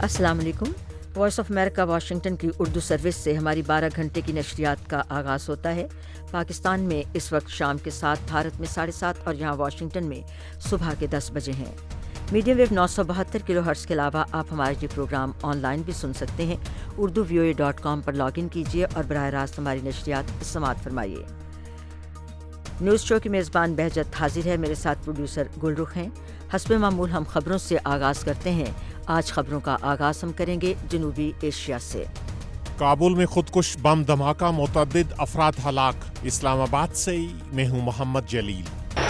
السلام علیکم۔ Voice of America Washington کی اردو سروس سے ہماری 12 گھنٹے کی نشریات کا آغاز ہوتا ہے۔ پاکستان میں اس وقت شام کے 7، بھارت میں 7:30 اور یہاں واشنگٹن میں صبح کے 10 بجے ہیں۔ میڈیم ویو 972 کلو ہرٹز کے علاوہ آپ ہمارے یہ پروگرام آن لائن بھی سن سکتے ہیں۔ urduvoa.com پر لاگ ان کیجیے اور براہ راست ہماری نشریات سماعت فرمائیے۔ نیوز شو کی میزبان بہجت حاضر ہے، میرے ساتھ پروڈیوسر گلرخ ہیں۔ حسب معمول ہم خبروں سے آغاز کرتے ہیں۔ آج خبروں کا آغاز ہم کریں گے جنوبی ایشیا سے۔ کابل میں خودکش بم دھماکہ، متعدد افراد ہلاک۔ اسلام آباد سے میں ہوں محمد جلیل۔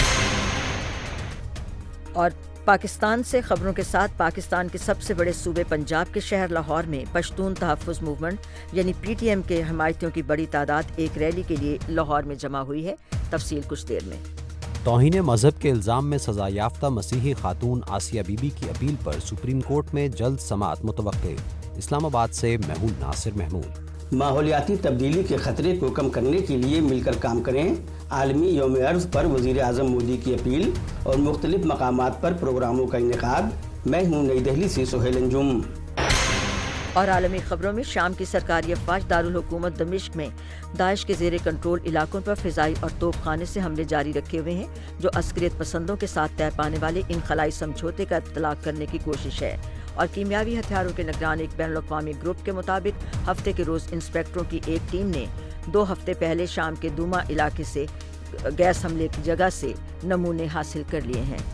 اور پاکستان سے خبروں کے ساتھ پاکستان کے سب سے بڑے صوبے پنجاب کے شہر لاہور میں پشتون تحفظ موومنٹ یعنی پی ٹی ایم کے حمایتیوں کی بڑی تعداد ایک ریلی کے لیے لاہور میں جمع ہوئی ہے۔ تفصیل کچھ دیر میں۔ توہین مذہب کے الزام میں سزا یافتہ مسیحی خاتون آسیہ بی بی کی اپیل پر سپریم کورٹ میں جلد سماعت متوقع۔ اسلام آباد سے محمود ناصر محمود۔ ماحولیاتی تبدیلی کے خطرے کو کم کرنے کے لیے مل کر کام کریں، عالمی یوم ارض پر وزیر اعظم مودی کی اپیل اور مختلف مقامات پر پروگراموں کا انعقاد۔ میں ہوں نئی دہلی سے سہیل انجم۔ اور عالمی خبروں میں شام کی سرکاری افواج دارالحکومت دمشق میں داعش کے زیر کنٹرول علاقوں پر فضائی اور توپ خانے سے حملے جاری رکھے ہوئے ہیں، جو عسکریت پسندوں کے ساتھ طے پانے والے انخلائی سمجھوتے کا اطلاق کرنے کی کوشش ہے۔ اور کیمیاوی ہتھیاروں کے نگران ایک بین الاقوامی گروپ کے مطابق ہفتے کے روز انسپیکٹروں کی ایک ٹیم نے 2 ہفتے پہلے شام کے دوما علاقے سے گیس حملے کی جگہ سے نمونے حاصل کر لیے ہیں۔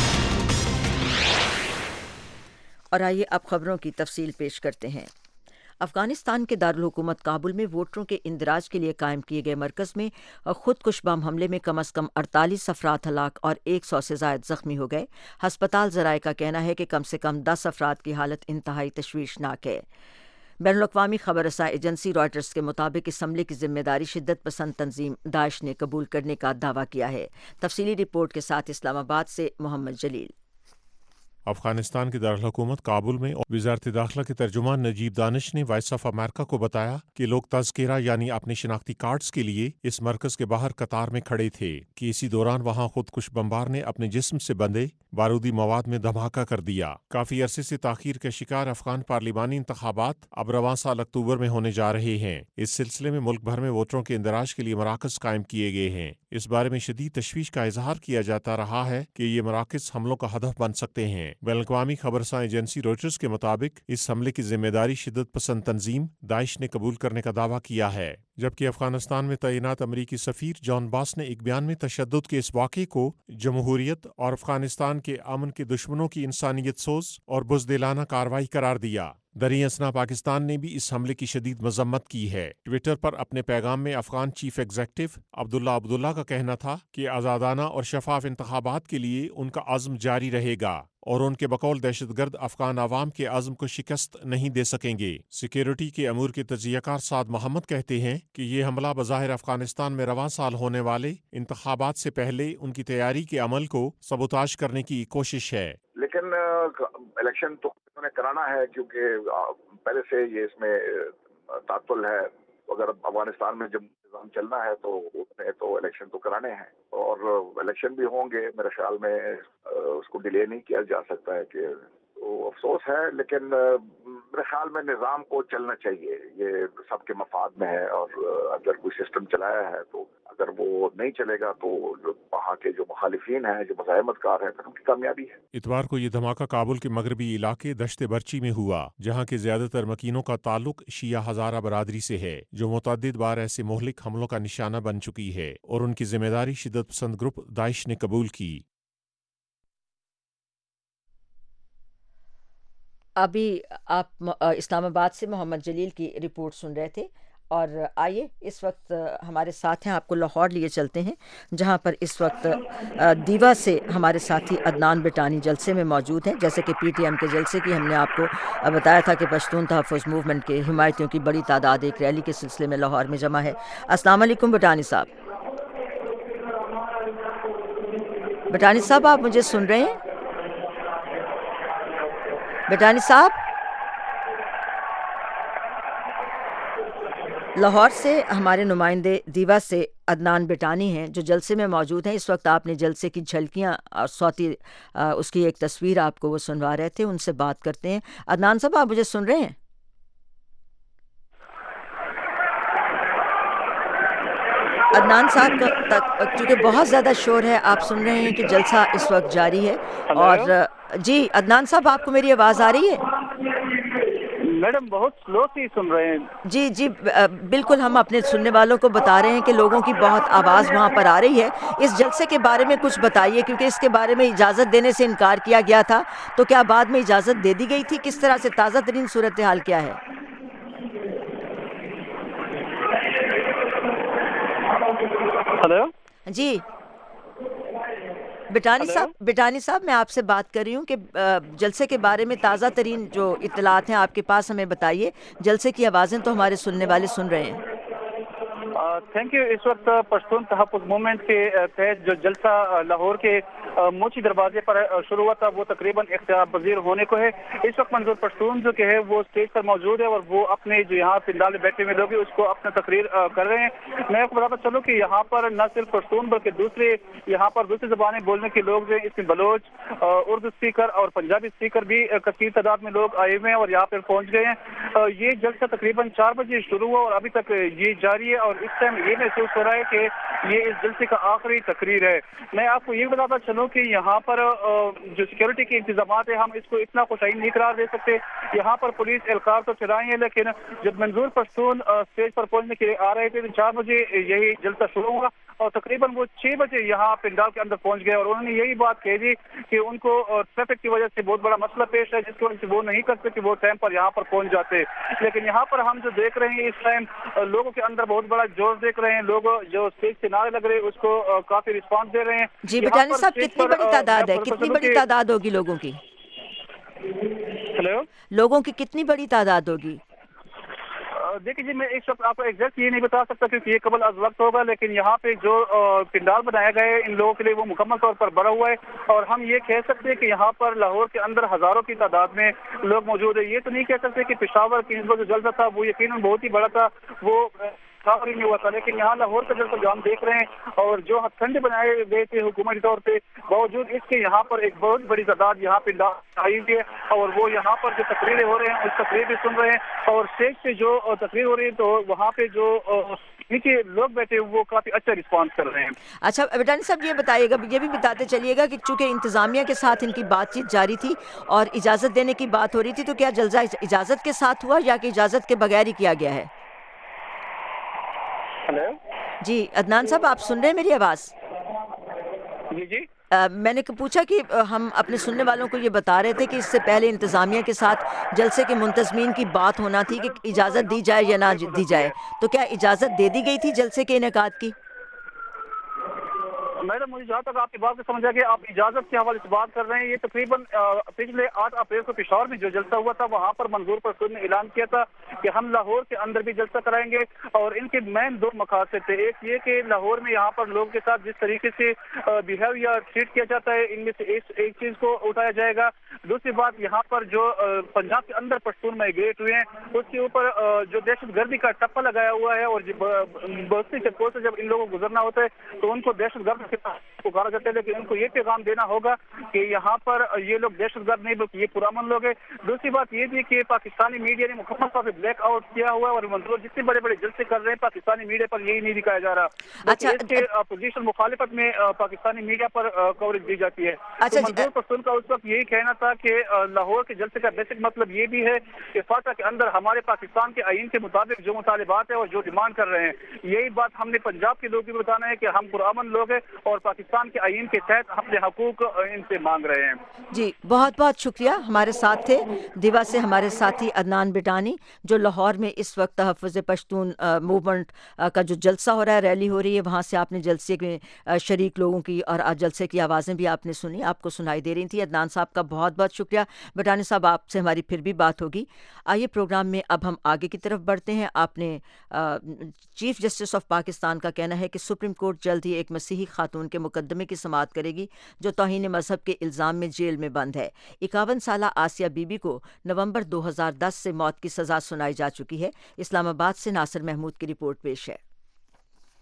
اور آئیے اب خبروں کی تفصیل پیش کرتے ہیں۔ افغانستان کے دارالحکومت کابل میں ووٹروں کے اندراج کے لیے قائم کیے گئے مرکز میں خودکش بم حملے میں کم از کم 48 افراد ہلاک اور 100 سے زائد زخمی ہو گئے۔ ہسپتال ذرائع کا کہنا ہے کہ کم سے کم 10 افراد کی حالت انتہائی تشویشناک ہے۔ بین الاقوامی خبر رساں ایجنسی رائٹرز کے مطابق اس حملے کی ذمہ داری شدت پسند تنظیم داعش نے قبول کرنے کا دعویٰ کیا ہے۔ تفصیلی رپورٹ کے ساتھ اسلام آباد سے محمد جلیل۔ افغانستان کے دارالحکومت کابل میں وزارت داخلہ کے ترجمان نجیب دانش نے وائس آف امریکہ کو بتایا کہ لوگ تذکرہ یعنی اپنے شناختی کارڈز کے لیے اس مرکز کے باہر قطار میں کھڑے تھے کہ اسی دوران وہاں خودکش بمبار نے اپنے جسم سے بندھے بارودی مواد میں دھماکہ کر دیا۔ کافی عرصے سے تاخیر کا شکار افغان پارلیمانی انتخابات اب رواں سال اکتوبر میں ہونے جا رہے ہیں۔ اس سلسلے میں ملک بھر میں ووٹروں کے اندراج کے لیے مراکز قائم کیے گئے ہیں۔ اس بارے میں شدید تشویش کا اظہار کیا جاتا رہا ہے کہ یہ مراکز حملوں کا ہدف بن سکتے ہیں۔ بین الاقوامی خبر رساں ایجنسی رویٹرز کے مطابق اس حملے کی ذمہ داری شدت پسند تنظیم داعش نے قبول کرنے کا دعویٰ کیا ہے، جبکہ افغانستان میں تعینات امریکی سفیر جان باس نے ایک بیان میں تشدد کے اس واقعے کو جمہوریت اور افغانستان کے امن کے دشمنوں کی انسانیت سوز اور بزدلانہ کارروائی قرار دیا۔ دریں اثنا پاکستان نے بھی اس حملے کی شدید مذمت کی ہے۔ ٹویٹر پر اپنے پیغام میں افغان چیف ایگزیکٹو عبداللہ کا کہنا تھا کہ آزادانہ اور شفاف انتخابات کے لیے ان کا عزم جاری رہے گا اور ان کے بقول دہشت گرد افغان عوام کے عزم کو شکست نہیں دے سکیں گے۔ سیکیورٹی کے امور کے تجزیہ کار سعد محمد کہتے ہیں کہ یہ حملہ بظاہر افغانستان میں رواں سال ہونے والے انتخابات سے پہلے ان کی تیاری کے عمل کو سبوتاژ کرنے کی کوشش ہے۔ لیکن الیکشن تو انہوں نے کرانا ہے کیونکہ پہلے سے یہ اس میں تعطل ہے۔ اگر افغانستان میں جب نظام چلنا ہے تو الیکشن تو کرانے ہیں اور الیکشن بھی ہوں گے۔ میرے خیال میں اس کو ڈیلے نہیں کیا جا سکتا ہے کہ تو افسوس ہے، لیکن میرے خیال میں نظام کو چلنا چاہیے، یہ سب کے مفاد میں ہے۔ اور اگر کوئی سسٹم چلایا ہے تو اگر وہ نہیں چلے گا تو وہاں کے جو مخالفین ہیں، جو مزاحمت کار ہیں، ان کی کامیابی ہے۔ اتوار کو یہ دھماکہ کابل کے مغربی علاقے دشت برچی میں ہوا، جہاں کے زیادہ تر مکینوں کا تعلق شیعہ ہزارہ برادری سے ہے، جو متعدد بار ایسے مہلک حملوں کا نشانہ بن چکی ہے اور ان کی ذمہ داری شدت پسند گروپ داعش نے قبول کی۔ ابھی آپ اسلام آباد سے محمد جلیل کی رپورٹ سن رہے تھے، اور آئیے اس وقت ہمارے ساتھ ہیں، آپ کو لاہور لیے چلتے ہیں، جہاں پر اس وقت دیوا سے ہمارے ساتھی عدنان بٹانی جلسے میں موجود ہیں۔ جیسے کہ پی ٹی ایم کے جلسے کی ہم نے آپ کو بتایا تھا کہ پشتون تحفظ موومنٹ کے حمایتیوں کی بڑی تعداد ایک ریلی کے سلسلے میں لاہور میں جمع ہے۔ السلام علیکم بٹانی صاحب۔ بٹانی صاحب آپ مجھے سن رہے ہیں؟ بٹانی صاحب، لاہور سے ہمارے نمائندے دیوا سے عدنان بٹانی ہیں جو جلسے میں موجود ہیں. اس وقت آپ نے جلسے کی جھلکیاں اور صوتی اس کی ایک تصویر آپ کو وہ سنوا رہے تھے. ان سے بات کرتے ہیں. عدنان صاحب آپ مجھے سن رہے ہیں؟ عدنان صاحب کا چونکہ بہت زیادہ شور ہے، آپ سن رہے ہیں کہ جلسہ اس وقت جاری ہے. اور جی عدنان صاحب آپ کو میری آواز آ رہی ہے؟ میڈم بہت سلو سی سن رہے ہیں. جی جی بالکل، ہم اپنے سننے والوں کو بتا رہے ہیں کہ لوگوں کی بہت آواز وہاں پر آ رہی ہے. اس جلسے کے بارے میں کچھ بتائیے، کیونکہ اس کے بارے میں اجازت دینے سے انکار کیا گیا تھا، تو کیا بعد میں اجازت دے دی گئی تھی؟ کس طرح سے تازہ ترین صورتحال کیا ہے؟ ہلو جی بٹانی صاحب میں آپ سے بات کر رہی ہوں کہ جلسے کے بارے میں تازہ ترین جو اطلاعات ہیں آپ کے پاس ہمیں بتائیے. جلسے کی آوازیں تو ہمارے سننے والے سن رہے ہیں. Thank you. اس وقت پشتون تحفظ موومنٹ کے تحت جو جلسہ لاہور کے موچی دروازے پر شروع ہوا تھا وہ تقریباً اختتام پذیر ہونے کو ہے. اس وقت منظور پشتون جو کہ ہے وہ اسٹیج پر موجود ہے اور وہ اپنے جو یہاں پنڈال میں بیٹھے ہوئے لوگ ہیں اس کو اپنا تقریر کر رہے ہیں. میں آپ کو بتاتا چلوں کہ یہاں پر نہ صرف پشتون بلکہ دوسری زبانیں بولنے کے لوگ ہیں. اس میں بلوچ، اردو اسپیکر اور پنجابی اسپیکر بھی کثیر تعداد میں لوگ آئے ہوئے ہیں اور یہاں پر پہنچ گئے ہیں. یہ جلسہ تقریباً 4 بجے شروع ہوا اور ابھی تک یہ جاری ہے اور اس ٹائم یہ محسوس ہو رہا ہے کہ یہ اس جلسے کا آخری تقریر ہے. میں آپ کو یہ بتاتا چلوں کہ یہاں پر جو سیکورٹی کے انتظامات ہیں ہم اس کو اتنا خوشائن نہیں قرار دے سکتے. یہاں پر پولیس اہلکار تو چلائی ہیں، لیکن جب منظور پشتون اسٹیج پر پہنچنے کے لیے آ رہے تھے تو 4 بجے یہی جلسہ شروع ہوا اور تقریباً وہ 6 بجے یہاں پنڈال کے اندر پہنچ گئے اور انہوں نے یہی بات کہی تھی کہ ان کو ٹریفک کی وجہ سے بہت بڑا مسئلہ پیش ہے جس کی وجہ سے وہ نہیں کر سکتے وہ ٹائم پر یہاں پر پہنچ جاتے. لیکن یہاں پر ہم جو دیکھ رہے ہیں اس ٹائم لوگوں کے اندر بہت بڑا جوش دیکھ رہے ہیں. لوگ جو اسٹیج سے نعرے لگ رہے ہیں اس کو کافی رسپانس دے رہے ہیں. جی بٹانی صاحب کتنی بڑی تعداد ہے؟ کتنی بڑی تعداد ہوگی لوگوں کی؟ ہلو لوگوں کی کتنی بڑی تعداد ہوگی؟ دیکھیے جی میں اس وقت آپ کو ایگزیکٹ یہ نہیں بتا سکتا کیونکہ یہ قبل از وقت ہوگا، لیکن یہاں پہ جو پنڈال بنایا گیا ہے ان لوگوں کے لیے وہ مکمل طور پر بڑا ہوا ہے اور ہم یہ کہہ سکتے ہیں کہ یہاں پر لاہور کے اندر ہزاروں کی تعداد میں لوگ موجود ہیں. یہ تو نہیں کہہ سکتے کہ پشاور کی جو جلسہ تھا وہ یقیناً بہت ہی بڑا تھا، وہ نہیں ہوا تھا، لیکن یہاں لاہور کا جلسہ جو ہم دیکھ رہے ہیں اور جو ہتھ کنڈے بنائے گئے تھے حکومتی طور پہ باوجود اس کے یہاں پر ایک بہت بڑی تعداد یہاں پہ آئی ہوئی ہے اور وہ یہاں پر جو تقریریں ہو رہے ہیں اس تقریر بھی سن رہے ہیں اور اسٹیج پہ جو تقریر ہو رہی ہے تو وہاں پہ جو نیچے لوگ بیٹھے وہ کافی اچھا رسپانس کر رہے ہیں. اچھا بٹانی صاحب یہ بتائیے گا، یہ بھی بتاتے چلیے گا کہ چونکہ انتظامیہ کے ساتھ ان کی بات چیت جاری تھی اور اجازت دینے کی بات ہو رہی تھی، تو کیا جلسہ اجازت کے ساتھ ہوا یا کہ اجازت کے بغیر ہی کیا گیا ہے؟ ہلو جی عدنان صاحب آپ سن رہے ہیں میری آواز؟ جی میں نے پوچھا کہ ہم اپنے سننے والوں کو یہ بتا رہے تھے کہ اس سے پہلے انتظامیہ کے ساتھ جلسے کے منتظمین کی بات ہونا تھی کہ اجازت دی جائے یا نہ دی جائے، تو کیا اجازت دے دی گئی تھی جلسے کے انعقاد کی؟ میڈم مجھے جہاں تک آپ کی بات سے سمجھا کہ آپ اجازت کے حوالے سے بات کر رہے ہیں، یہ تقریباً پچھلے 8 اپریل کو پشاور میں جو جلسہ ہوا تھا وہاں پر منظور پشتون نے اعلان کیا تھا کہ ہم لاہور کے اندر بھی جلسہ کرائیں گے اور ان کے مین 2 مقاصد تھے. ایک یہ کہ لاہور میں یہاں پر لوگوں کے ساتھ جس طریقے سے بیہیو یا ٹریٹ کیا جاتا ہے ان میں سے ایک چیز کو اٹھایا جائے گا. دوسری بات یہاں پر جو پنجاب کے اندر پشتون مائیگریٹ ہوئے ہیں اس کے اوپر جو دہشت گردی کا ٹپا لگایا ہوا ہے اور بہت سی چکوں سے جب ان لوگوں کو گزرنا ہوتا ہے تو ان کو دہشت گرد پکارا جاتا ہے، لیکن ان کو یہ پیغام دینا ہوگا کہ یہاں پر یہ لوگ دہشت گرد نہیں بلکہ یہ پرامن لوگ ہیں. دوسری بات یہ بھی کہ پاکستانی میڈیا نے مکمل طور پر بلیک آؤٹ کیا ہوا ہے اور منظور جتنے بڑے بڑے جلسے کر رہے ہیں پاکستانی میڈیا پر یہی نہیں دکھایا جا رہا. اچھا اس کے اپوزیشن مخالفت میں پاکستانی میڈیا پر کوریج دی جاتی ہے. اچھا منظور پشتون کا اس وقت یہی کہنا تھا کہ لاہور کے جلسے کا بیسک مطلب یہ بھی ہے کہ فاٹا کے اندر ہمارے پاکستان کے آئین کے مطابق جو مطالبات ہیں اور جو ڈیمانڈ کر رہے ہیں یہی بات ہم نے پنجاب کے لوگ بھی بتانا ہے کہ ہم پرامن لوگ ہیں اور پاکستان کے آئین کے تحت اپنے حقوق ان سے مانگ رہے ہیں. جی بہت بہت شکریہ. ہمارے ساتھ تھے دیوا سے ہمارے ساتھی عدنان بٹانی جو لاہور میں اس وقت تحفظ پشتون موومنٹ کا جو جلسہ ہو رہا ہے، ریلی ہو رہی ہے، وہاں سے آپ نے جلسے میں شریک لوگوں کی اور جلسے کی آوازیں بھی آپ نے سنی، آپ کو سنائی دے رہی تھیں. عدنان صاحب کا بہت بہت شکریہ. بٹانی صاحب آپ سے ہماری پھر بھی بات ہوگی. آئیے پروگرام میں اب ہم آگے کی طرف بڑھتے ہیں. آپ نے چیف جسٹس آف پاکستان کا کہنا ہے کہ سپریم کورٹ جلد ہی ایک مسیحی خاتون کے مقدمے کی سماعت کرے گی جو توہین مذہب کے الزام میں جیل میں بند ہے. 51 سالہ آسیہ بی بی کو نومبر 2010 سے موت کی سزا سنائی جا چکی ہے. اسلام آباد سے ناصر محمود کی رپورٹ پیش ہے.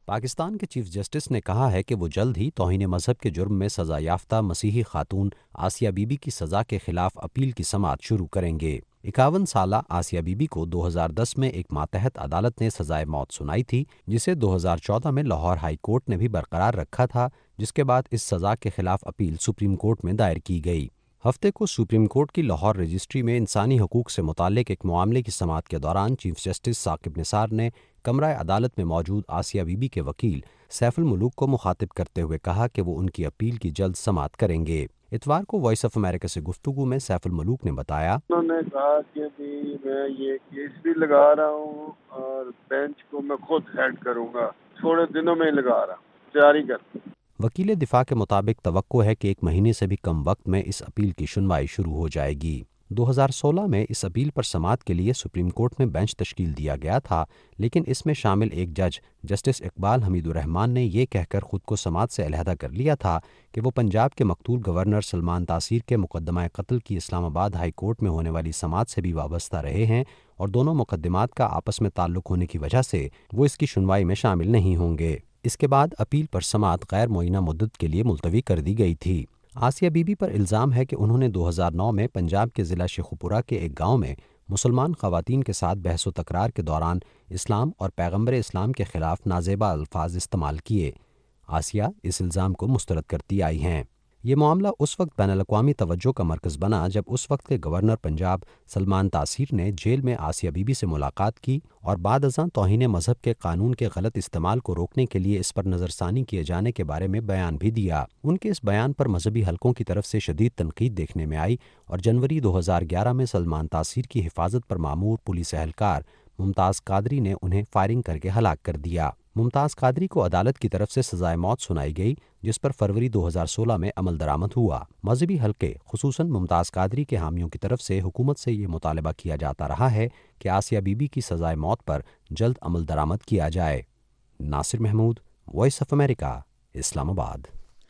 پاکستان کے چیف جسٹس نے کہا ہے کہ وہ جلد ہی توہین مذہب کے جرم میں سزا یافتہ مسیحی خاتون آسیہ بی بی کی سزا کے خلاف اپیل کی سماعت شروع کریں گے۔ 51 سالہ آسیہ بی بی کو 2010 میں ایک ماتحت عدالت نے سزائے موت سنائی تھی، جسے 2014 میں لاہور ہائی کورٹ نے بھی برقرار رکھا تھا، جس کے بعد اس سزا کے خلاف اپیل سپریم کورٹ میں دائر کی گئی۔ ہفتے کو سپریم کورٹ کی لاہور رجسٹری میں انسانی حقوق سے متعلق ایک معاملے کی سماعت کے دوران چیف جسٹس ثاقب نثار نے کمرہ عدالت میں موجود آسیہ بی بی کے وکیل سیف الملوک کو مخاطب کرتے ہوئے کہا کہ وہ ان کی اپیل کی جلد سماعت کریں گے۔ اتوار کو وائس آف امریکہ سے گفتگو میں سیف الملوک نے بتایا، انہوں نے کہا کہ میں یہ کیس بھی لگا رہا ہوں اور بینچ کو میں خود ہیڈ کروں گا، تھوڑے دنوں میں لگا رہا ہوں، تیاری کر۔ وکیل دفاع کے مطابق توقع ہے کہ 1 مہینے سے بھی کم وقت میں اس اپیل کی سنوائی شروع ہو جائے گی۔ 2016 میں اس اپیل پر سماعت کے لیے سپریم کورٹ میں بینچ تشکیل دیا گیا تھا، لیکن اس میں شامل ایک جج جسٹس اقبال حمید الرحمان نے یہ کہہ کر خود کو سماعت سے علیحدہ کر لیا تھا کہ وہ پنجاب کے مقتول گورنر سلمان تاثیر کے مقدمہ قتل کی اسلام آباد ہائی کورٹ میں ہونے والی سماعت سے بھی وابستہ رہے ہیں اور دونوں مقدمات کا آپس میں تعلق ہونے کی وجہ سے وہ اس کی سنوائی میں شامل نہیں ہوں گے۔ اس کے بعد اپیل پر سماعت غیر معینہ مدت کے لیے ملتوی کر دی گئی تھی۔ آسیہ بی بی پر الزام ہے کہ انہوں نے 2009 میں پنجاب کے ضلع شیخوپورہ کے ایک گاؤں میں مسلمان خواتین کے ساتھ بحث و تکرار کے دوران اسلام اور پیغمبر اسلام کے خلاف نازیبا الفاظ استعمال کیے۔ آسیہ اس الزام کو مسترد کرتی آئی ہیں۔ یہ معاملہ اس وقت بین الاقوامی توجہ کا مرکز بنا جب اس وقت کے گورنر پنجاب سلمان تاثیر نے جیل میں آسیہ بی بی سے ملاقات کی اور بعد ازاں توہین مذہب کے قانون کے غلط استعمال کو روکنے کے لیے اس پر نظر ثانی کیے جانے کے بارے میں بیان بھی دیا۔ ان کے اس بیان پر مذہبی حلقوں کی طرف سے شدید تنقید دیکھنے میں آئی اور جنوری 2011 میں سلمان تاثیر کی حفاظت پر مامور پولیس اہلکار ممتاز قادری نے انہیں فائرنگ کر کے ہلاک کر دیا۔ ممتاز قادری کو عدالت کی طرف سے سزائے موت سنائی گئی، جس پر فروری 2016 میں عمل درآمد ہوا۔ مذہبی حلقے خصوصاً ممتاز قادری کے حامیوں کی طرف سے حکومت سے یہ مطالبہ کیا جاتا رہا ہے کہ آسیہ بی بی کی سزائے موت پر جلد عمل درآمد کیا جائے۔ Nasir Mahmood, Voice of America, Islamabad.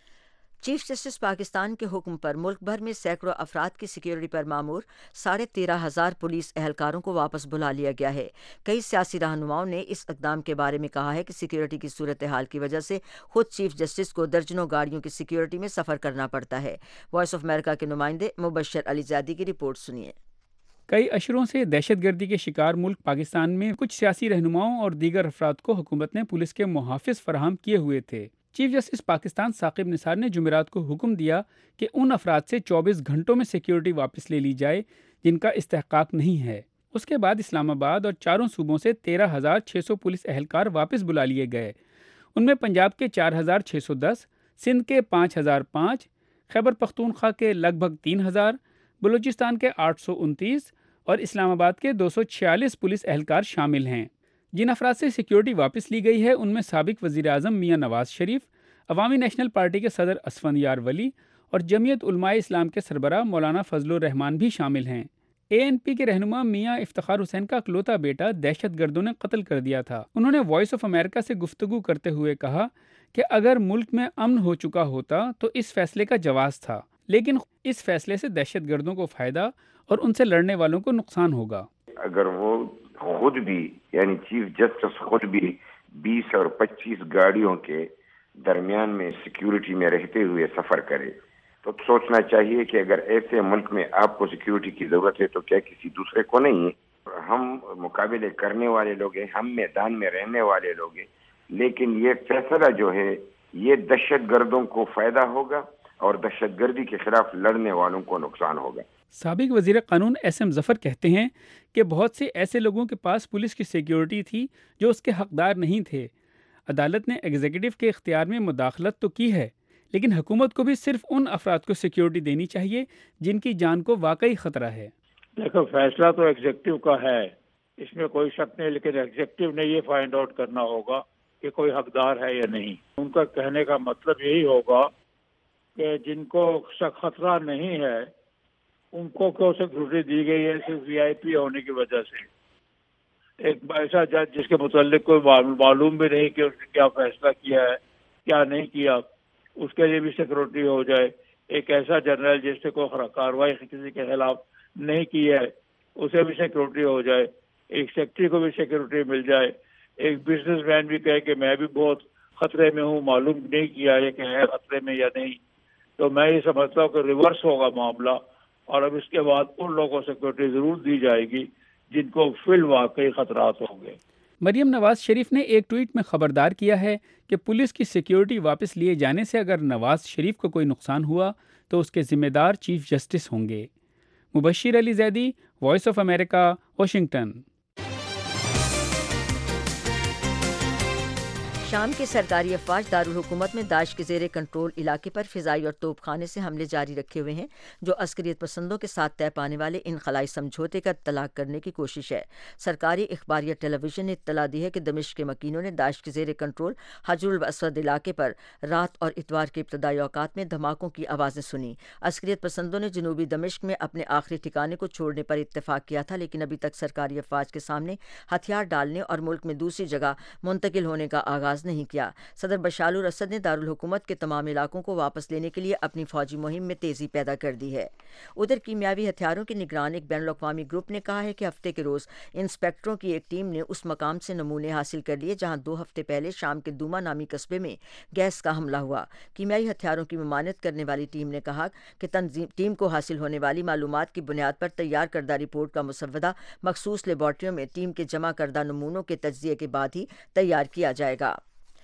Chief justice Pakistan کے حکم پر ملک بھر میں سینکڑوں افراد کی سیکیورٹی پر مامور 13,500 پولیس اہلکاروں کو واپس بلا لیا گیا ہے۔ کئی سیاسی رہنماؤں نے اس اقدام کے بارے میں کہا ہے کہ سیکیورٹی کی صورتحال کی وجہ سے خود چیف جسٹس کو درجنوں گاڑیوں کی سیکیورٹی میں سفر کرنا پڑتا ہے۔ وائس آف امریکہ کے نمائندے مبشر علی زادی کی رپورٹ سنیے۔ کئی اشروں سے دہشت گردی کے شکار ملک پاکستان میں کچھ سیاسی رہنماؤں اور دیگر افراد کو حکومت نے پولیس کے محافظ فراہم کیے ہوئے تھے۔ چیف جسٹس پاکستان ثاقب نثار نے جمعرات کو حکم دیا کہ ان افراد سے 24 گھنٹوں میں سیکیورٹی واپس لے لی جائے جن کا استحقاق نہیں ہے۔ اس کے بعد اسلام آباد اور چاروں صوبوں سے 13,600 پولیس اہلکار واپس بلا لیے گئے۔ ان میں پنجاب کے 4,610، سندھ کے 5,005، خیبر پختونخوا کے لگ بھگ 3,000، بلوچستان کے 829 اور اسلام آباد کے 246 پولیس اہلکار شامل ہیں۔ جن افراد سے سیکیورٹی واپس لی گئی ہے ان میں سابق وزیر اعظم میاں نواز شریف، عوامی نیشنل پارٹی کے صدر اسفندیار ولی اور جمعیت علماء اسلام کے سربراہ مولانا فضل الرحمان بھی شامل ہیں۔ ANP کے رہنما میاں افتخار حسین کا اکلوتا بیٹا دہشت گردوں نے قتل کر دیا تھا۔ انہوں نے وائس آف امریکہ سے گفتگو کرتے ہوئے کہا کہ اگر ملک میں امن ہو چکا ہوتا تو اس فیصلے کا جواز تھا، لیکن اس فیصلے سے دہشت گردوں کو فائدہ اور ان سے لڑنے والوں کو نقصان ہوگا۔ اگر وہ خود بھی یعنی چیف جسٹس خود بھی 20 اور 25 گاڑیوں کے درمیان میں سیکیورٹی میں رہتے ہوئے سفر کرے تو سوچنا چاہیے کہ اگر ایسے ملک میں آپ کو سیکیورٹی کی ضرورت ہے تو کیا کسی دوسرے کو نہیں ہے؟ ہم مقابلے کرنے والے لوگ ہیں، ہم میدان میں رہنے والے لوگ ہیں، لیکن یہ فیصلہ جو ہے یہ دہشت گردوں کو فائدہ ہوگا اور دہشت گردی کے خلاف لڑنے والوں کو نقصان ہوگا۔ سابق وزیر قانون SM ظفر کہتے ہیں کہ بہت سے ایسے لوگوں کے پاس پولیس کی سیکیورٹی تھی جو اس کے حقدار نہیں تھے۔ عدالت نے ایگزیکٹو کے اختیار میں مداخلت تو کی ہے، لیکن حکومت کو بھی صرف ان افراد کو سیکیورٹی دینی چاہیے جن کی جان کو واقعی خطرہ ہے۔ دیکھو، فیصلہ تو ایگزیکٹو کا ہے، اس میں کوئی شک نہیں، لیکن ایگزیکٹو نے یہ فائنڈ آؤٹ کرنا ہوگا کہ کوئی حقدار ہے یا نہیں۔ ان کا کہنے کا مطلب یہی ہوگا کہ جن کو خطرہ نہیں ہے ان کو کیوں سیکورٹی دی گئی ہے صرف VIP ہونے کی وجہ سے۔ ایک ایسا جج جس کے متعلق کوئی معلوم بھی نہیں کہ اس نے کیا فیصلہ کیا ہے کیا نہیں کیا، اس کے لیے بھی سیکورٹی ہو جائے۔ ایک ایسا جنرل جس سے کوئی کارروائی کسی کے خلاف نہیں کی ہے اسے بھی سیکورٹی ہو جائے۔ ایک سیکٹری کو بھی سیکورٹی مل جائے۔ ایک بزنس مین بھی کہے کہ میں بھی بہت خطرے میں ہوں، معلوم نہیں کیا یہ کہ ہے خطرے میں یا نہیں. تو میں یہ سمجھتا ہوں کہ ریورس ہوگا معاملہ، اور اب اس کے بعد ان لوگوں کو سیکورٹی ضرور دی جائے گی جن کو فی الواقع خطرات ہوں گے. مریم نواز شریف نے ایک ٹویٹ میں خبردار کیا ہے کہ پولیس کی سیکیورٹی واپس لیے جانے سے اگر نواز شریف کو کوئی نقصان ہوا تو اس کے ذمہ دار چیف جسٹس ہوں گے. Mubashir Ali Zaidi, Voice of America, Washington. شام کے سرکاری افواج دارالحکومت میں داعش کے زیر کنٹرول علاقے پر فضائی اور توپ خانے سے حملے جاری رکھے ہوئے ہیں، جو عسکریت پسندوں کے ساتھ طے پانے والے انخلائی سمجھوتے کا طلاق کرنے کی کوشش ہے. سرکاری اخباریہ ٹیلی ویژن نے اطلاع دی ہے کہ دمشق کے مکینوں نے داعش کے زیر کنٹرول حجر الاسود علاقے پر رات اور اتوار کے ابتدائی اوقات میں دھماکوں کی آوازیں سنی. عسکریت پسندوں نے جنوبی دمشق میں اپنے آخری ٹھکانے کو چھوڑنے پر اتفاق کیا تھا، لیکن ابھی تک سرکاری افواج کے سامنے ہتھیار ڈالنے اور ملک میں دوسری جگہ منتقل ہونے کا آغاز نہیں کیا. صدر بشار الاسد نے دارالحکومت کے تمام علاقوں کو واپس لینے کے لیے اپنی فوجی مہم میں تیزی پیدا کر دی ہے. ادھر کیمیاوی ہتھیاروں کے نگران ایک بین الاقوامی گروپ نے کہا ہے کہ ہفتے کے روز انسپیکٹروں کی ایک ٹیم نے اس مقام سے نمونے حاصل کر لیے جہاں 2 ہفتے پہلے شام کے دوما نامی قصبے میں گیس کا حملہ ہوا. کیمیائی ہتھیاروں کی ممانعت کرنے والی ٹیم نے کہا کہ ٹیم کو حاصل ہونے والی معلومات کی بنیاد پر تیار کردہ رپورٹ کا مسودہ مخصوص لیبارٹریوں میں ٹیم کے جمع کردہ نمونوں کے تجزیے کے بعد ہی تیار کیا جائے گا.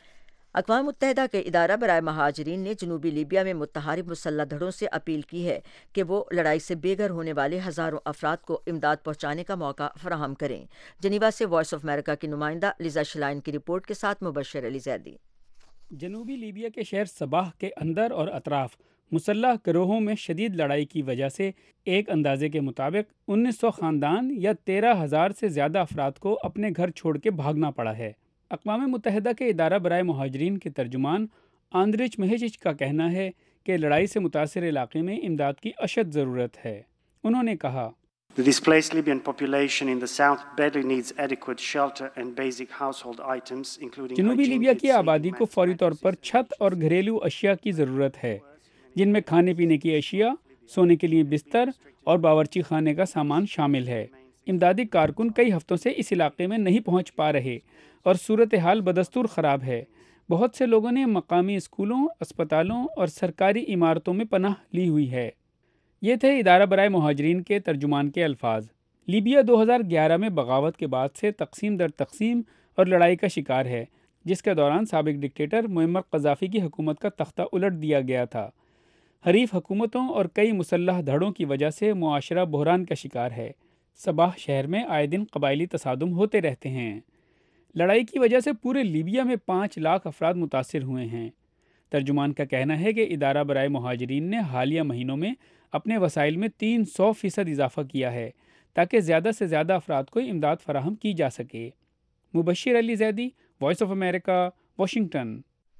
اقوام متحدہ کے ادارہ برائے مہاجرین نے جنوبی لیبیا میں متحارب مسلح دھڑوں سے اپیل کی ہے کہ وہ لڑائی سے بے گھر ہونے والے ہزاروں افراد کو امداد پہنچانے کا موقع فراہم کریں. جنیوا سے وائس آف امریکہ کی نمائندہ لیزا شلائن کی رپورٹ کے ساتھ مبشر علی زیدی. جنوبی لیبیا کے شہر صباح کے اندر اور اطراف مسلح گروہوں میں شدید لڑائی کی وجہ سے ایک اندازے کے مطابق 1900 خاندان یا 13,000 سے زیادہ افراد کو اپنے گھر چھوڑ کے بھاگنا پڑا ہے. اقوام متحدہ کے ادارہ برائے مہاجرین کے ترجمان آندریچ مہیچچ کا کہنا ہے کہ لڑائی سے متاثر علاقے میں امداد کی اشد ضرورت ہے. انہوں نے کہا، The displaced Libyan population in the south badly needs adequate shelter and basic household items, including جنوبی لیبیا کی آبادی کو فوری طور پر چھت اور گھریلو اشیاء کی ضرورت ہے، جن میں کھانے پینے کی اشیاء، سونے کے لیے بستر اور باورچی خانے کا سامان شامل ہے. امدادی کارکن کئی ہفتوں سے اس علاقے میں نہیں پہنچ پا رہے اور صورتحال بدستور خراب ہے. بہت سے لوگوں نے مقامی اسکولوں، اسپتالوں اور سرکاری عمارتوں میں پناہ لی ہوئی ہے. یہ تھے ادارہ برائے مہاجرین کے ترجمان کے الفاظ. لیبیا 2011 میں بغاوت کے بعد سے تقسیم در تقسیم اور لڑائی کا شکار ہے، جس کے دوران سابق ڈکٹیٹر معمر قذافی کی حکومت کا تختہ الٹ دیا گیا تھا. حریف حکومتوں اور کئی مسلح دھڑوں کی وجہ سے معاشرہ بحران کا شکار ہے. صباح شہر میں آئے دن قبائلی تصادم ہوتے رہتے ہیں. لڑائی کی وجہ سے پورے لیبیا میں 5 لاکھ افراد متاثر ہوئے ہیں. ترجمان کا کہنا ہے کہ ادارہ برائے مہاجرین نے حالیہ مہینوں میں اپنے وسائل میں 300% اضافہ کیا ہے تاکہ زیادہ سے زیادہ افراد کو امداد فراہم کی جا سکے. Mubashir Ali Zaidi, Voice of America, Washington.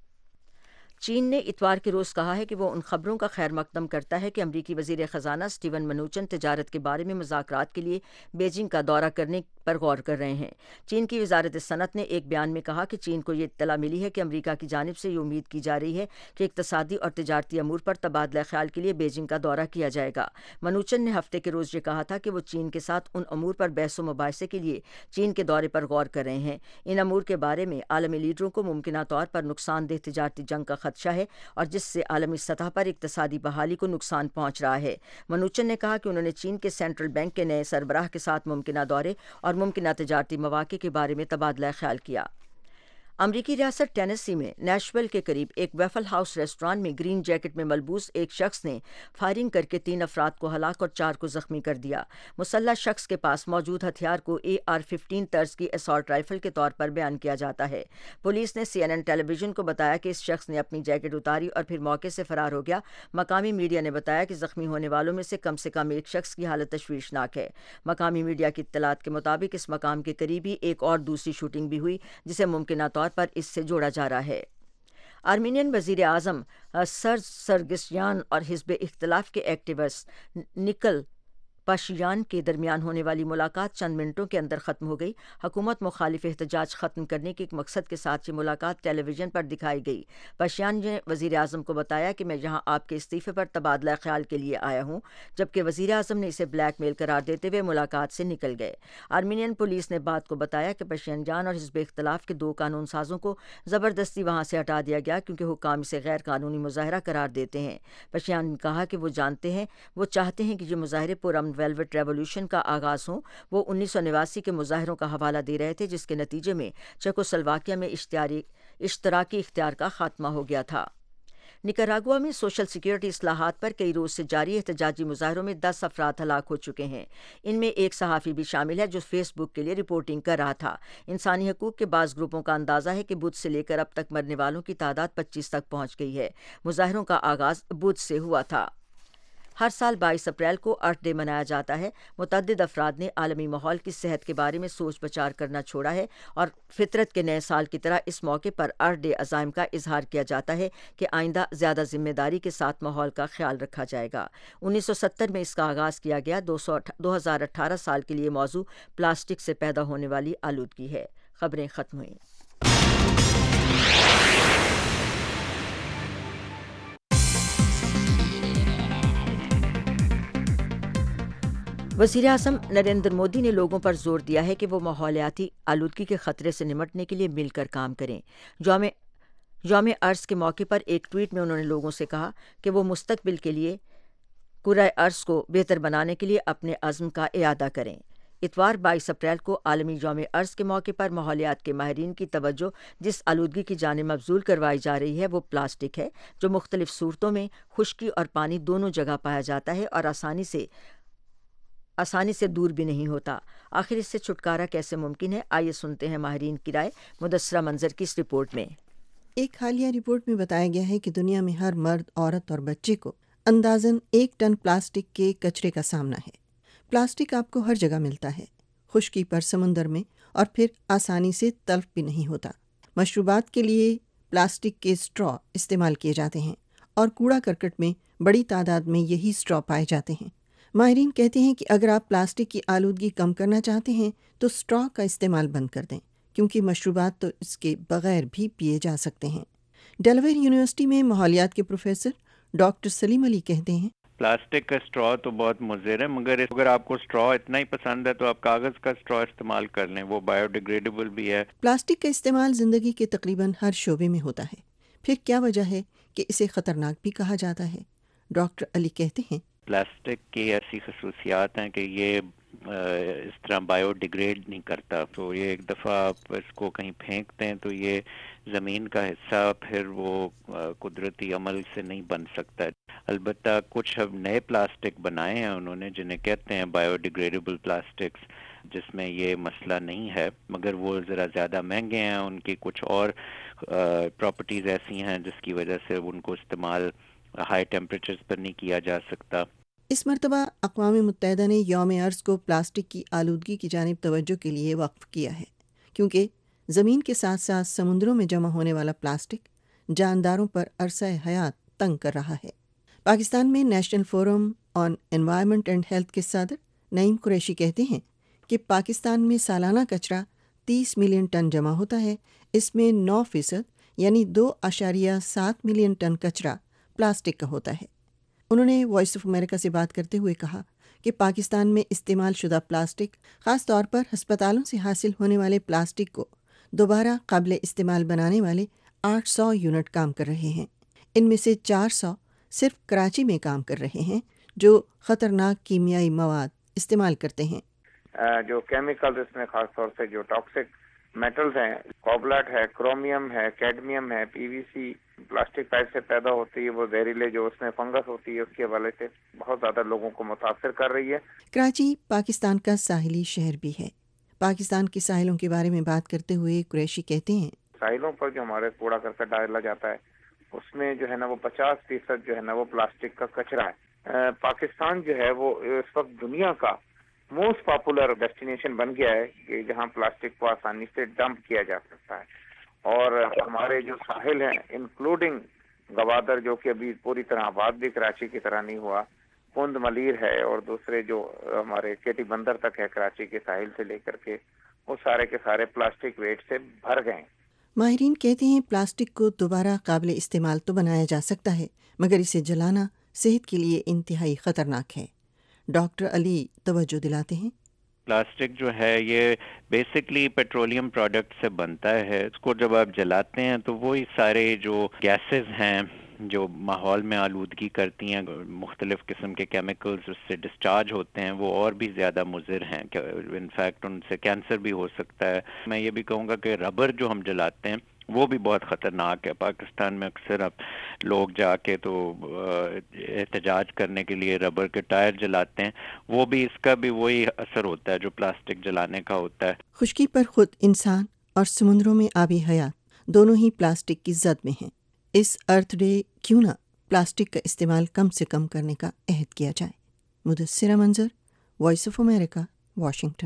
چین نے اتوار کے روز کہا ہے کہ وہ ان خبروں کا خیر مقدم کرتا ہے کہ امریکی وزیر خزانہ اسٹیون منوچن تجارت کے بارے میں مذاکرات کے لیے بیجنگ کا دورہ کرنے پر غور کر رہے ہیں. چین کی وزارت صنعت نے ایک بیان میں کہا کہ چین کو یہ اطلاع ملی ہے کہ امریکہ کی جانب سے یہ امید کی جا رہی ہے کہ اقتصادی اور تجارتی امور پر تبادلہ خیال کے لیے بیجنگ کا دورہ کیا جائے گا. منوچن نے ہفتے کے روز یہ کہا تھا کہ وہ چین کے ساتھ ان امور پر بحث و مباحثے کے لیے چین کے دورے پر غور کر رہے ہیں. ان امور کے بارے میں عالمی لیڈروں کو ممکنہ طور پر نقصان دہ تجارتی جنگ کا خدشہ ہے اور جس سے عالمی سطح پر اقتصادی بحالی کو نقصان پہنچ رہا ہے. منوچن نے کہا کہ انہوں نے چین کے سینٹرل بینک کے نئے سربراہ کے ساتھ ممکنہ دورے اور ممکنہ تجارتی مواقع کے بارے میں تبادلہ خیال کیا. امریکی ریاست ٹینیسی میں نیشویل کے قریب ایک ویفل ہاؤس ریسٹوران میں گرین جیکٹ میں ملبوس ایک شخص نے فائرنگ کر کے 3 افراد کو ہلاک اور 4 کو زخمی کر دیا. مسلح شخص کے پاس موجود ہتھیار کو AR-15 طرز کی اسالٹ رائفل کے طور پر بیان کیا جاتا ہے. پولیس نے CNN ٹیلی ویژن کو بتایا کہ اس شخص نے اپنی جیکٹ اتاری اور پھر موقع سے فرار ہو گیا. مقامی میڈیا نے بتایا کہ زخمی ہونے والوں میں سے کم ایک شخص کی حالت تشویشناک ہے. مقامی میڈیا کی اطلاعات کے مطابق اس مقام کے قریب ہی ایک اور دوسری شوٹنگ بھی ہوئی جسے ممکنہ طور پر اس سے جوڑا جا رہا ہے. آرمینین وزیر اعظم سرگسیان اور حزب اختلاف کے ایکٹیوسٹ نکل پشیان کے درمیان ہونے والی ملاقات چند منٹوں کے اندر ختم ہو گئی۔ حکومت مخالف احتجاج ختم کرنے کے ایک مقصد کے ساتھ یہ ملاقات ٹیلی ویژن پر دکھائی گئی۔ پشیان نے وزیر اعظم کو بتایا کہ میں یہاں آپ کے استعفے پر تبادلہ خیال کے لیے آیا ہوں، جبکہ وزیر اعظم نے اسے بلیک میل قرار دیتے ہوئے ملاقات سے نکل گئے۔ آرمینین پولیس نے بات کو بتایا کہ پشینجان اور حزب اختلاف کے 2 قانون سازوں کو زبردستی وہاں سے ہٹا دیا گیا کیونکہ حکام اسے غیر قانونی مظاہرہ قرار دیتے ہیں۔ پشیان نے کہا کہ وہ چاہتے ہیں کہ یہ مظاہرے پرامن ویلویٹ ریولوشن کا آغاز ہوں۔ وہ 1989 کے مظاہروں کا حوالہ دے رہے تھے جس کے نتیجے میں چیکوسلواکیہ میں اشتراکی اختیار کا خاتمہ ہو گیا تھا۔ نکاراگوا میں سوشل سیکیورٹی اصلاحات پر کئی روز سے جاری احتجاجی مظاہروں میں 10 افراد ہلاک ہو چکے ہیں۔ ان میں ایک صحافی بھی شامل ہے جو فیس بک کے لیے رپورٹنگ کر رہا تھا۔ انسانی حقوق کے بعض گروپوں کا اندازہ ہے کہ بدھ سے لے کر اب تک مرنے والوں کی تعداد 25 تک پہنچ گئی ہے۔ مظاہروں کا آغاز بدھ سے ہوا تھا۔ ہر سال 22 اپریل کو ارتھ ڈے منایا جاتا ہے۔ متعدد افراد نے عالمی ماحول کی صحت کے بارے میں سوچ بچار کرنا چھوڑا ہے اور فطرت کے نئے سال کی طرح اس موقع پر ارتھ ڈے عزائم کا اظہار کیا جاتا ہے کہ آئندہ زیادہ ذمہ داری کے ساتھ ماحول کا خیال رکھا جائے گا۔ 1970 میں اس کا آغاز کیا گیا۔ 2018 سال کے لیے موضوع پلاسٹک سے پیدا ہونے والی آلودگی ہے۔ خبریں ختم ہوئیں۔ وزیر اعظم نریندر مودی نے لوگوں پر زور دیا ہے کہ وہ ماحولیاتی آلودگی کے خطرے سے نمٹنے کے لیے مل کر کام کریں۔ یوم ارض کے موقع پر ایک ٹویٹ میں انہوں نے لوگوں سے کہا کہ وہ مستقبل کے لیے کرۂ ارض کو بہتر بنانے کے لیے اپنے عزم کا اعادہ کریں۔ اتوار 22 اپریل کو عالمی یوم ارض کے موقع پر ماحولیات کے ماہرین کی توجہ جس آلودگی کی جانب مبذول کروائی جا رہی ہے وہ پلاسٹک ہے، جو مختلف صورتوں میں خشکی اور پانی دونوں جگہ پایا جاتا ہے اور آسانی سے دور بھی نہیں ہوتا۔ آخر اس سے چھٹکارا کیسے ممکن ہے؟ آئیے سنتے ہیں ماہرین کی رائے مدثرہ منظر کی اس رپورٹ میں۔ ایک حالیہ رپورٹ میں بتایا گیا ہے کہ دنیا میں ہر مرد، عورت اور بچے کو اندازاً 1 ٹن پلاسٹک کے کچرے کا سامنا ہے۔ پلاسٹک آپ کو ہر جگہ ملتا ہے، خشکی پر، سمندر میں، اور پھر آسانی سے تلف بھی نہیں ہوتا۔ مشروبات کے لیے پلاسٹک کے اسٹرا استعمال کیے جاتے ہیں اور کوڑا کرکٹ میں بڑی تعداد میں یہی اسٹرا پائے جاتے ہیں۔ ماہرین کہتے ہیں کہ اگر آپ پلاسٹک کی آلودگی کم کرنا چاہتے ہیں تو اسٹرا کا استعمال بند کر دیں، کیونکہ مشروبات تو اس کے بغیر بھی پیے جا سکتے ہیں۔ ڈیلاویئر یونیورسٹی میں ماحولیات کے پروفیسر ڈاکٹر سلیم علی کہتے ہیں، پلاسٹک کا اسٹرا تو بہت مضر ہے، مگر اگر آپ کو اسٹرا اتنا ہی پسند ہے تو آپ کاغذ کا اسٹرا استعمال کر لیں، وہ بایو ڈیگریڈیبل بھی ہے۔ پلاسٹک کا استعمال زندگی کے تقریباً ہر شعبے میں ہوتا ہے، پھر کیا وجہ ہے کہ اسے خطرناک بھی کہا جاتا ہے؟ ڈاکٹر علی کہتے ہیں، پلاسٹک کی ایسی خصوصیات ہیں کہ یہ اس طرح بایو ڈیگریڈ نہیں کرتا، تو یہ ایک دفعہ آپ اس کو کہیں پھینکتے ہیں تو یہ زمین کا حصہ پھر وہ قدرتی عمل سے نہیں بن سکتا۔ البتہ کچھ اب نئے پلاسٹک بنائے ہیں انہوں نے جنہیں کہتے ہیں بایو ڈیگریڈیبل پلاسٹکس، جس میں یہ مسئلہ نہیں ہے، مگر وہ ذرا زیادہ مہنگے ہیں، ان کی کچھ اور پراپرٹیز ایسی ہیں جس کی وجہ سے ان کو استعمال ہائی ٹیمپریچرز پر نہیں کیا جا سکتا۔ اس مرتبہ اقوام متحدہ نے یوم ارض کو پلاسٹک کی آلودگی کی جانب توجہ کے لیے وقف کیا ہے، کیونکہ زمین کے ساتھ ساتھ سمندروں میں جمع ہونے والا پلاسٹک جانداروں پر عرصہ حیات تنگ کر رہا ہے۔ پاکستان میں National Forum on Environment and Health کے صدر نعیم قریشی کہتے ہیں کہ پاکستان میں سالانہ کچرا 30 ملین ٹن جمع ہوتا ہے، اس میں 9% یعنی 2.7 ملین ٹن کچرا پلاسٹک کا ہوتا ہے۔ انہوں نے وائس آف امریکہ سے بات کرتے ہوئے کہا کہ پاکستان میں استعمال شدہ پلاسٹک، خاص طور پر ہسپتالوں سے حاصل ہونے والے پلاسٹک کو دوبارہ قابل استعمال بنانے والے 800 یونٹ کام کر رہے ہیں۔ ان میں سے 400 صرف کراچی میں کام کر رہے ہیں، جو خطرناک کیمیائی مواد استعمال کرتے ہیں۔ جو کیمیکل اس میں خاص طور سے جو ٹاکسک میٹلز ہیں، کوبلٹ ہے، کرومیم ہے، کیڈمیم ہے، پی وی سی پلاسٹک پائپ سے پیدا ہوتی ہے، وہ زہریلے جو اس میں فنگس ہوتی ہے، اس کے حوالے سے بہت زیادہ لوگوں کو متاثر کر رہی ہے۔ کراچی پاکستان کا ساحلی شہر بھی ہے۔ پاکستان کے ساحلوں کے بارے میں بات کرتے ہوئے قریشی کہتے ہیں، ساحلوں پر جو ہمارے کوڑا کرکٹ ڈالا جاتا ہے اس میں جو ہے نا وہ 50% جو ہے نا وہ پلاسٹک کا کچرا ہے۔ پاکستان جو ہے وہ اس وقت دنیا کا موسٹ پاپولر ڈیسٹینیشن بن گیا ہے کہ جہاں پلاسٹک کو آسانی سے ڈمپ کیا جا سکتا ہے، اور ہمارے جو ساحل ہیں انکلوڈنگ گوادر جو کہ ابھی پوری طرح آباد بھی کراچی کی طرح نہیں ہوا، پوند ملیر ہے اور دوسرے جو ہمارے کیٹی بندر تک ہے کراچی کے ساحل سے لے کر کے، وہ سارے کے سارے پلاسٹک ویسٹ سے بھر گئے. ماہرین کہتے ہیں پلاسٹک کو دوبارہ قابل استعمال تو بنایا جا سکتا ہے، مگر اسے جلانا صحت کے لیے انتہائی خطرناک ہے. ڈاکٹر علی توجہ دلاتے ہیں. پلاسٹک جو ہے یہ بیسکلی پیٹرولیم پروڈکٹ سے بنتا ہے. اس کو جب آپ جلاتے ہیں تو وہی سارے جو گیسز ہیں جو ماحول میں آلودگی کرتی ہیں، مختلف قسم کے کیمیکلز اس سے ڈسچارج ہوتے ہیں، وہ اور بھی زیادہ مضر ہیں. انفیکٹ ان سے کینسر بھی ہو سکتا ہے. میں یہ بھی کہوں گا کہ ربر جو ہم جلاتے ہیں وہ بھی بہت خطرناک ہے. پاکستان میں اکثر اب لوگ جا کے تو احتجاج کرنے کے لیے ربر کے ٹائر جلاتے ہیں، وہ بھی اس کا بھی وہی اثر ہوتا ہے جو پلاسٹک جلانے کا ہوتا ہے. خشکی پر خود انسان اور سمندروں میں آبی حیات دونوں ہی پلاسٹک کی زد میں ہیں. اس ارتھ ڈے کیوں نہ پلاسٹک کا استعمال کم سے کم کرنے کا عہد کیا جائے. مدثرہ منظر، وائس آف امریکہ، واشنگٹن.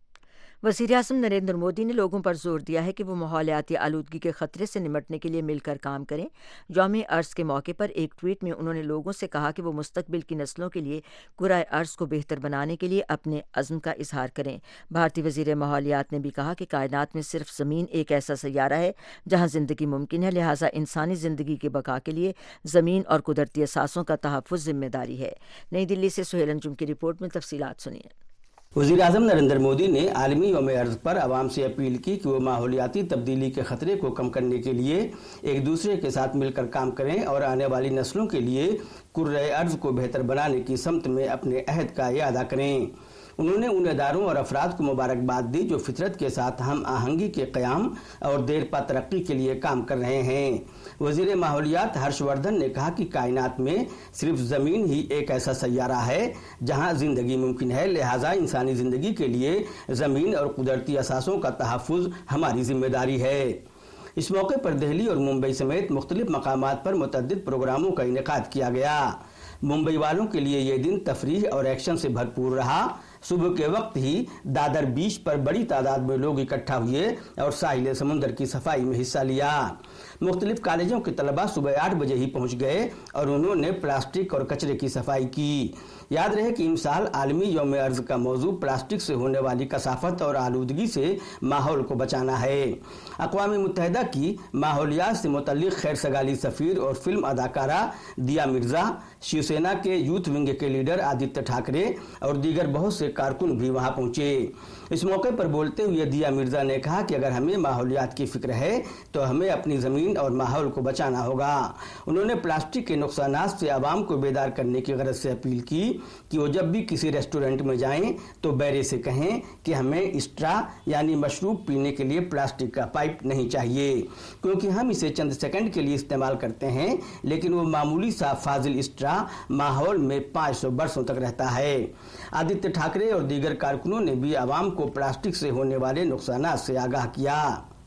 وزیراعظم نریندر مودی نے لوگوں پر زور دیا ہے کہ وہ ماحولیاتی آلودگی کے خطرے سے نمٹنے کے لیے مل کر کام کریں. یوم ارض کے موقع پر ایک ٹویٹ میں انہوں نے لوگوں سے کہا کہ وہ مستقبل کی نسلوں کے لیے کرۂ ارض کو بہتر بنانے کے لیے اپنے عزم کا اظہار کریں. بھارتی وزیر ماحولیات نے بھی کہا کہ کائنات میں صرف زمین ایک ایسا سیارہ ہے جہاں زندگی ممکن ہے، لہٰذا انسانی زندگی کے بقا کے لیے زمین اور قدرتی اثاثوں کا تحفظ ذمہ داری ہے. نئی دلی سے سہیل انجم کی رپورٹ میں تفصیلات سنیے. وزیراعظم نریندر مودی نے عالمی یوم ارض پر عوام سے اپیل کی کہ وہ ماحولیاتی تبدیلی کے خطرے کو کم کرنے کے لیے ایک دوسرے کے ساتھ مل کر کام کریں اور آنے والی نسلوں کے لیے کرۂ ارض کو بہتر بنانے کی سمت میں اپنے عہد کا اعادہ کریں. انہوں نے ان اداروں اور افراد کو مبارکباد دی جو فطرت کے ساتھ ہم آہنگی کے قیام اور دیرپا ترقی کے لیے کام کر رہے ہیں. وزیر ماحولیات ہرش وردھن نے کہا کہ کائنات میں صرف زمین ہی ایک ایسا سیارہ ہے جہاں زندگی ممکن ہے، لہٰذا انسانی زندگی کے لیے زمین اور قدرتی اثاثوں کا تحفظ ہماری ذمہ داری ہے. اس موقع پر دہلی اور ممبئی سمیت مختلف مقامات پر متعدد پروگراموں کا انعقاد کیا گیا. ممبئی والوں کے لیے یہ دن تفریح اور ایکشن سے بھرپور رہا. صبح کے وقت ہی دادر بیچ پر بڑی تعداد میں لوگ اکٹھا ہوئے اور ساحل سمندر کی صفائی میں حصہ لیا. مختلف کالجوں کے طلباء صبح 8 بجے ہی پہنچ گئے اور انہوں نے پلاسٹک اور کچرے کی صفائی کی. یاد رہے کہ امسال عالمی یوم ارض کا موضوع پلاسٹک سے ہونے والی کثافت اور آلودگی سے ماحول کو بچانا ہے. اقوام متحدہ کی ماحولیات سے متعلق خیر سگالی سفیر اور فلم اداکارہ دیا مرزا، شیو سینا کے یوتھ ونگ کے لیڈر آدتیہ ٹھاکرے اور دیگر بہت سے کارکن بھی وہاں پہنچے. اس موقع پر بولتے ہوئے دیا مرزا نے کہا کہ اگر ہمیں ماحولیات کی فکر ہے تو ہمیں اپنی زمین اور ماحول کو بچانا ہوگا. انہوں نے پلاسٹک کے نقصانات سے عوام کو بیدار کرنے کی غرض سے اپیل کی کہ وہ جب بھی کسی ریسٹورنٹ میں جائیں تو بیرے سے کہیں کہ ہمیں اسٹرا یعنی مشروب پینے کے لیے پلاسٹک کا پائپ نہیں چاہیے، کیونکہ ہم اسے چند سیکنڈ کے لیے استعمال کرتے ہیں لیکن وہ معمولی سا فاضل اسٹرا ماحول میں 500 برسوں تک رہتا ہے. آدتیہ ٹھاکرے اور دیگر کارکنوں نے بھی عوام کو پلاسٹک سے ہونے والے نقصانات سے آگاہ کیا.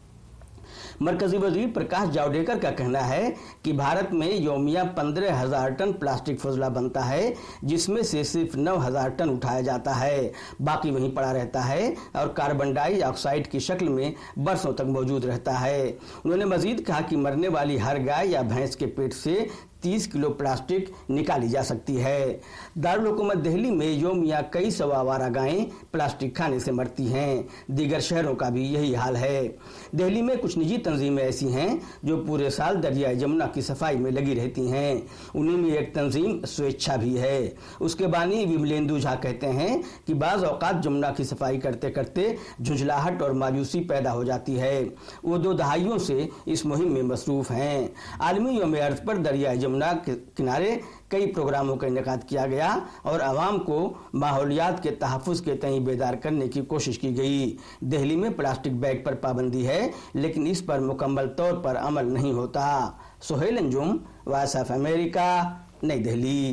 مرکزی وزیر پرکاش جاوڈیکر کا کہنا ہے کہ بھارت میں یومیہ 15,000 ٹن پلاسٹک فضلہ بنتا ہے، جس میں سے صرف 9,000 ٹن اٹھایا جاتا ہے، باقی وہیں پڑا رہتا ہے اور کاربن ڈائی آکسائڈ کی شکل میں برسوں تک موجود رہتا ہے. انہوں نے مزید کہا کہ مرنے والی ہر گائے یا بھینس کے پیٹ سے 30 کلو پلاسٹک نکالی جا سکتی ہے. دارالحکومت دہلی میں یومیہ کئی سو آوارہ گائیں پلاسٹک کھانے سے مرتی ہیں. دیگر شہروں کا بھی یہی حال ہے. دہلی میں کچھ نجی تنظیمیں ایسی ہیں جو پورے سال دریائے جمنا کی صفائی میں لگی رہتی ہیں. انہیں میں ایک تنظیم سویچھا بھی ہے. اس کے بانی وملیندو جھا کہتے ہیں کہ بعض اوقات جمنا کی صفائی کرتے کرتے جھنجھلاہٹ اور مایوسی پیدا ہو جاتی ہے. وہ 2 دہائیوں سے اس مہم میں مصروف ہیں. عالمی یوم ارض پر دریائے جمنا کے کنارے کئی پروگراموں کا انعقاد کیا گیا اور عوام کو ماحولیات کے تحفظ کے تئیں بیدار کرنے کی کوشش کی گئی. دہلی میں پلاسٹک بیگ پر پابندی ہے لیکن اس پر مکمل طور پر عمل نہیں ہوتا. Sohail Anjum, Voice of America, نئی دہلی.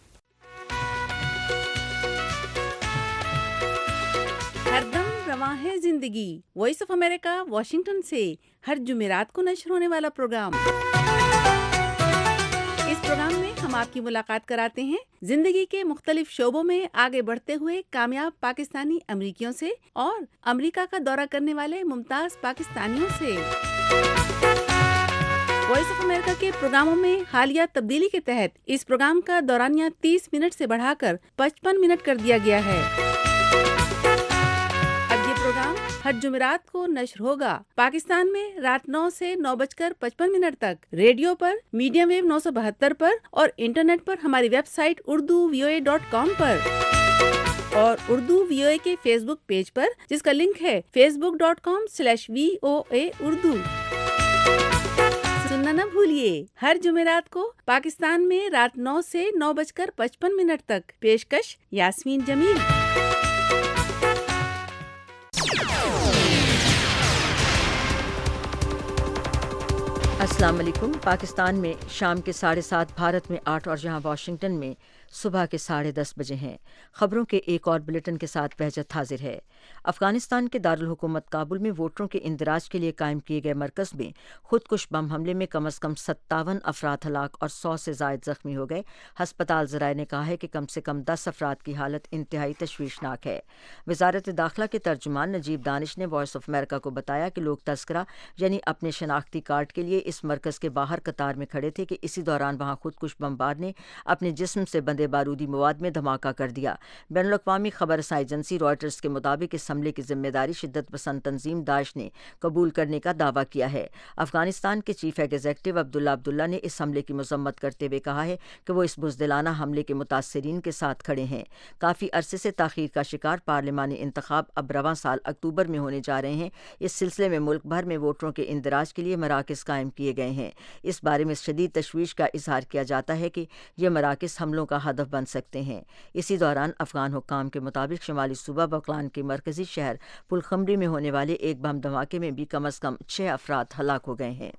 ہر دم رواں ہے زندگی. وائس آف امریکہ واشنگٹن سے ہر جمعرات کو نشر ہونے والا پروگرام. اس پروگرام میں ہم آپ کی ملاقات کراتے ہیں زندگی کے مختلف شعبوں میں آگے بڑھتے ہوئے کامیاب پاکستانی امریکیوں سے اور امریکہ کا دورہ کرنے والے ممتاز پاکستانیوں سے. وائس آف امریکہ کے پروگراموں میں حالیہ تبدیلی کے تحت اس پروگرام کا دورانیہ 30 منٹ سے بڑھا کر 55 منٹ کر دیا گیا ہے۔ اب یہ پروگرام ہر جمعرات کو نشر ہوگا۔ پاکستان میں رات 9 سے 9:55 تک ریڈیو پر، میڈیم ویو 972 پر اور انٹرنیٹ پر ہماری ویب سائٹ urduvoa.com پر اور اردو VOA کے فیس بک پیج پر، جس کا لنک ہے facebook.com/VOA اردو۔ سننا نہ بھولیے، ہر جمعرات کو پاکستان میں رات 9 سے 9:55 تک پیشکش یاسمین جمیل۔ السلام علیکم۔ پاکستان میں شام کے 7:30، بھارت میں 8 اور جہاں واشنگٹن میں صبح کے 10:30 بجے ہیں۔ خبروں کے ایک اور بلیٹن کے ساتھ بہجت حاضر ہے۔ افغانستان کے دارالحکومت کابل میں ووٹروں کے اندراج کے لیے قائم کیے گئے مرکز میں خودکش بم حملے میں کم از کم 57 افراد ہلاک اور 100 سے زائد زخمی ہو گئے۔ ہسپتال ذرائع نے کہا ہے کہ کم سے کم 10 افراد کی حالت انتہائی تشویشناک ہے۔ وزارت داخلہ کے ترجمان نجیب دانش نے وائس آف امریکہ کو بتایا کہ لوگ تذکرہ یعنی اپنے شناختی کارڈ کے لیے اس مرکز کے باہر قطار میں کھڑے تھے کہ اسی دوران وہاں خودکش بمبار نے اپنے جسم سے بندے بارودی مواد میں دھماکہ کر دیا۔ بین الاقوامی خبر رساں ایجنسی رائٹرز کے مطابق اس حملے کی ذمہ داری شدت پسند تنظیم داعش نے قبول کرنے کا دعویٰ کیا ہے۔ افغانستان کے چیف ایگزیکٹو عبداللہ نے اس حملے کی مذمت کرتے ہوئے کہا ہے کہ وہ اس بزدلانہ حملے کے متاثرین کے ساتھ کھڑے ہیں۔ کافی عرصے سے تاخیر کا شکار پارلیمانی انتخاب اب رواں سال اکتوبر میں ہونے جا رہے ہیں۔ اس سلسلے میں ملک بھر میں ووٹروں کے اندراج کے لیے مراکز قائم کیے گئے ہیں۔ اس بارے میں شدید تشویش کا اظہار کیا جاتا ہے کہ یہ مراکز حملوں کا ہدف بن سکتے ہیں۔ اسی دوران افغان حکام کے مطابق شمالی صوبہ بغلان کے مرکزی شہر پلخمری میں ہونے والے ایک بم دھماکے میں بھی کم از کم 6 افراد ہلاک ہو گئے ہیں۔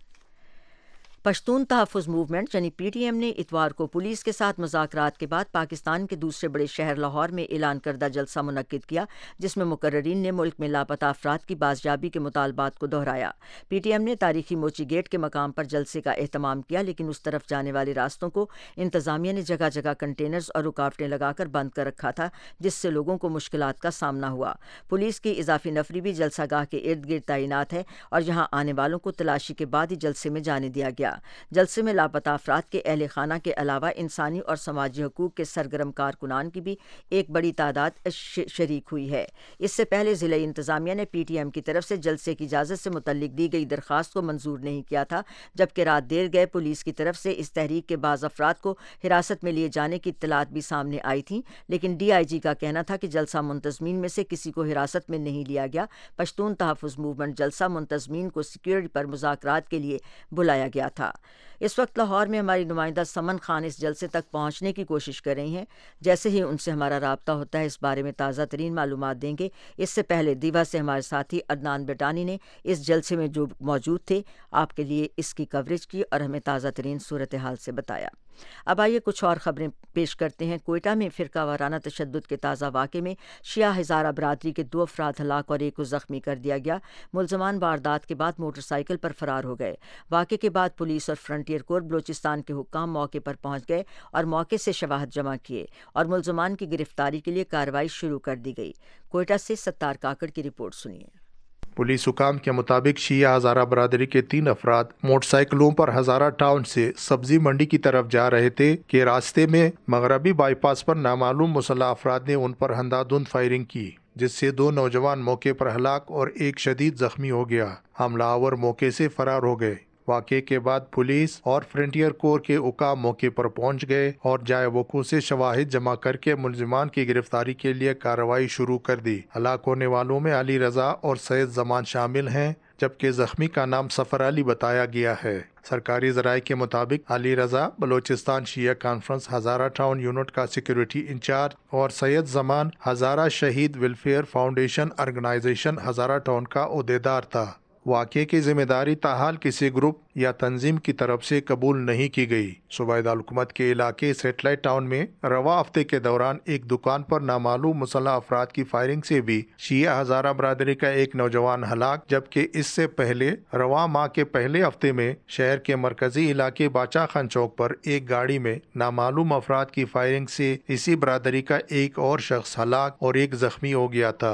پشتون تحفظ موومنٹ یعنی PTM نے اتوار کو پولیس کے ساتھ مذاکرات کے بعد پاکستان کے دوسرے بڑے شہر لاہور میں اعلان کردہ جلسہ منعقد کیا، جس میں مقررین نے ملک میں لاپتہ افراد کی بازیابی کے مطالبات کو دہرایا۔ PTM نے تاریخی موچی گیٹ کے مقام پر جلسے کا اہتمام کیا، لیکن اس طرف جانے والے راستوں کو انتظامیہ نے جگہ جگہ کنٹینرز اور رکاوٹیں لگا کر بند کر رکھا تھا، جس سے لوگوں کو مشکلات کا سامنا ہوا۔ پولیس کی اضافی نفری بھی جلسہ گاہ کے ارد گرد تعینات ہے اور یہاں آنے والوں کو تلاشی کے بعد ہی جلسے میں جانے دیا گیا۔ جلسے میں لاپتہ افراد کے اہل خانہ کے علاوہ انسانی اور سماجی حقوق کے سرگرم کارکنان کی بھی ایک بڑی تعداد شریک ہوئی ہے۔ اس سے پہلے ضلعی انتظامیہ نے PTM کی طرف سے جلسے کی اجازت سے متعلق دی گئی درخواست کو منظور نہیں کیا تھا، جبکہ رات دیر گئے پولیس کی طرف سے اس تحریک کے بعض افراد کو حراست میں لیے جانے کی اطلاعات بھی سامنے آئی تھیں، لیکن DIG کا کہنا تھا کہ جلسہ منتظمین میں سے کسی کو حراست میں نہیں لیا گیا۔ پشتون تحفظ موومنٹ جلسہ منتظمین کو سیکیورٹی پر مذاکرات کے لیے بلایا گیا تھا۔ اس وقت لاہور میں ہماری نمائندہ سمن خان اس جلسے تک پہنچنے کی کوشش کر رہی ہیں۔ جیسے ہی ان سے ہمارا رابطہ ہوتا ہے اس بارے میں تازہ ترین معلومات دیں گے۔ اس سے پہلے دیوا سے ہمارے ساتھی عدنان بیٹانی نے اس جلسے میں جو موجود تھے آپ کے لیے اس کی کوریج کی اور ہمیں تازہ ترین صورتحال سے بتایا۔ اب آئیے کچھ اور خبریں پیش کرتے ہیں۔ کوئٹہ میں فرقہ وارانہ تشدد کے تازہ واقعے میں شیعہ ہزارہ برادری کے 2 افراد ہلاک اور 1 کو زخمی کر دیا گیا۔ ملزمان واردات کے بعد موٹر سائیکل پر فرار ہو گئے۔ واقعے کے بعد پولیس اور فرنٹیئر کور بلوچستان کے حکام موقع پر پہنچ گئے اور موقع سے شواہد جمع کیے اور ملزمان کی گرفتاری کے لیے کارروائی شروع کر دی گئی۔ کوئٹہ سے ستار کاکڑ کی رپورٹ سنیے۔ پولیس حکام کے مطابق شیعہ ہزارہ برادری کے 3 افراد موٹر سائیکلوں پر ہزارہ ٹاؤن سے سبزی منڈی کی طرف جا رہے تھے کہ راستے میں مغربی بائی پاس پر نامعلوم مسلح افراد نے ان پر اندھادھند فائرنگ کی، جس سے 2 نوجوان موقع پر ہلاک اور 1 شدید زخمی ہو گیا۔ حملہ آور موقع سے فرار ہو گئے۔ واقعے کے بعد پولیس اور فرنٹیئر کور کے حکام موقع پر پہنچ گئے اور جائے وقوع سے شواہد جمع کر کے ملزمان کی گرفتاری کے لیے کارروائی شروع کر دی۔ ہلاک ہونے والوں میں علی رضا اور سید زمان شامل ہیں، جبکہ زخمی کا نام سفر علی بتایا گیا ہے۔ سرکاری ذرائع کے مطابق Ali Raza Balochistan Shia conference Hazara town unit کا سیکیورٹی انچارج اور Syed Zaman Hazara Shaheed welfare foundation organisation Hazara town کا عہدیدار تھا۔ واقعے کی ذمہ داری تاحال کسی گروپ یا تنظیم کی طرف سے قبول نہیں کی گئی۔ صوبائی دارالحکومت کے علاقے سیٹلائٹ ٹاؤن میں رواں ہفتے کے دوران ایک دکان پر نامعلوم مسلح افراد کی فائرنگ سے بھی شیعہ ہزارہ برادری کا 1 نوجوان ہلاک، جبکہ اس سے پہلے رواں ماہ کے پہلے ہفتے میں شہر کے مرکزی علاقے باچا خان چوک پر ایک گاڑی میں نامعلوم افراد کی فائرنگ سے اسی برادری کا 1 اور شخص ہلاک اور 1 زخمی ہو گیا تھا۔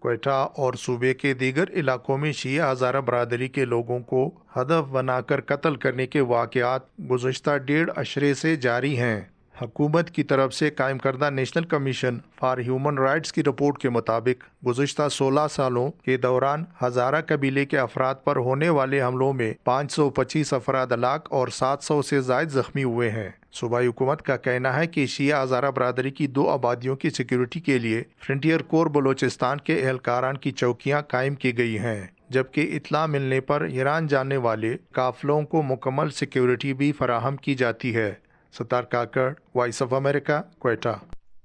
کوئٹہ اور صوبے کے دیگر علاقوں میں شیعہ ہزارہ برادری کے لوگوں کو ہدف بنا کر قتل کرنے کے واقعات گزشتہ 1.5 عشرے سے جاری ہیں۔ حکومت کی طرف سے قائم کردہ National Commission for Human Rights کی رپورٹ کے مطابق گزشتہ 16 سالوں کے دوران ہزارہ قبیلے کے افراد پر ہونے والے حملوں میں 525 افراد ہلاک اور 700 سے زائد زخمی ہوئے ہیں۔ صوبائی حکومت کا کہنا ہے کہ شیعہ ہزارہ برادری کی 2 آبادیوں کی سیکیورٹی کے لیے فرنٹیئر کور بلوچستان کے اہلکاران کی چوکیاں قائم کی گئی ہیں، جبکہ اطلاع ملنے پر ایران جانے والے قافلوں کو مکمل سیکیورٹی بھی فراہم کی جاتی ہے۔ Sattar Kakar, Voice of America, Quetta.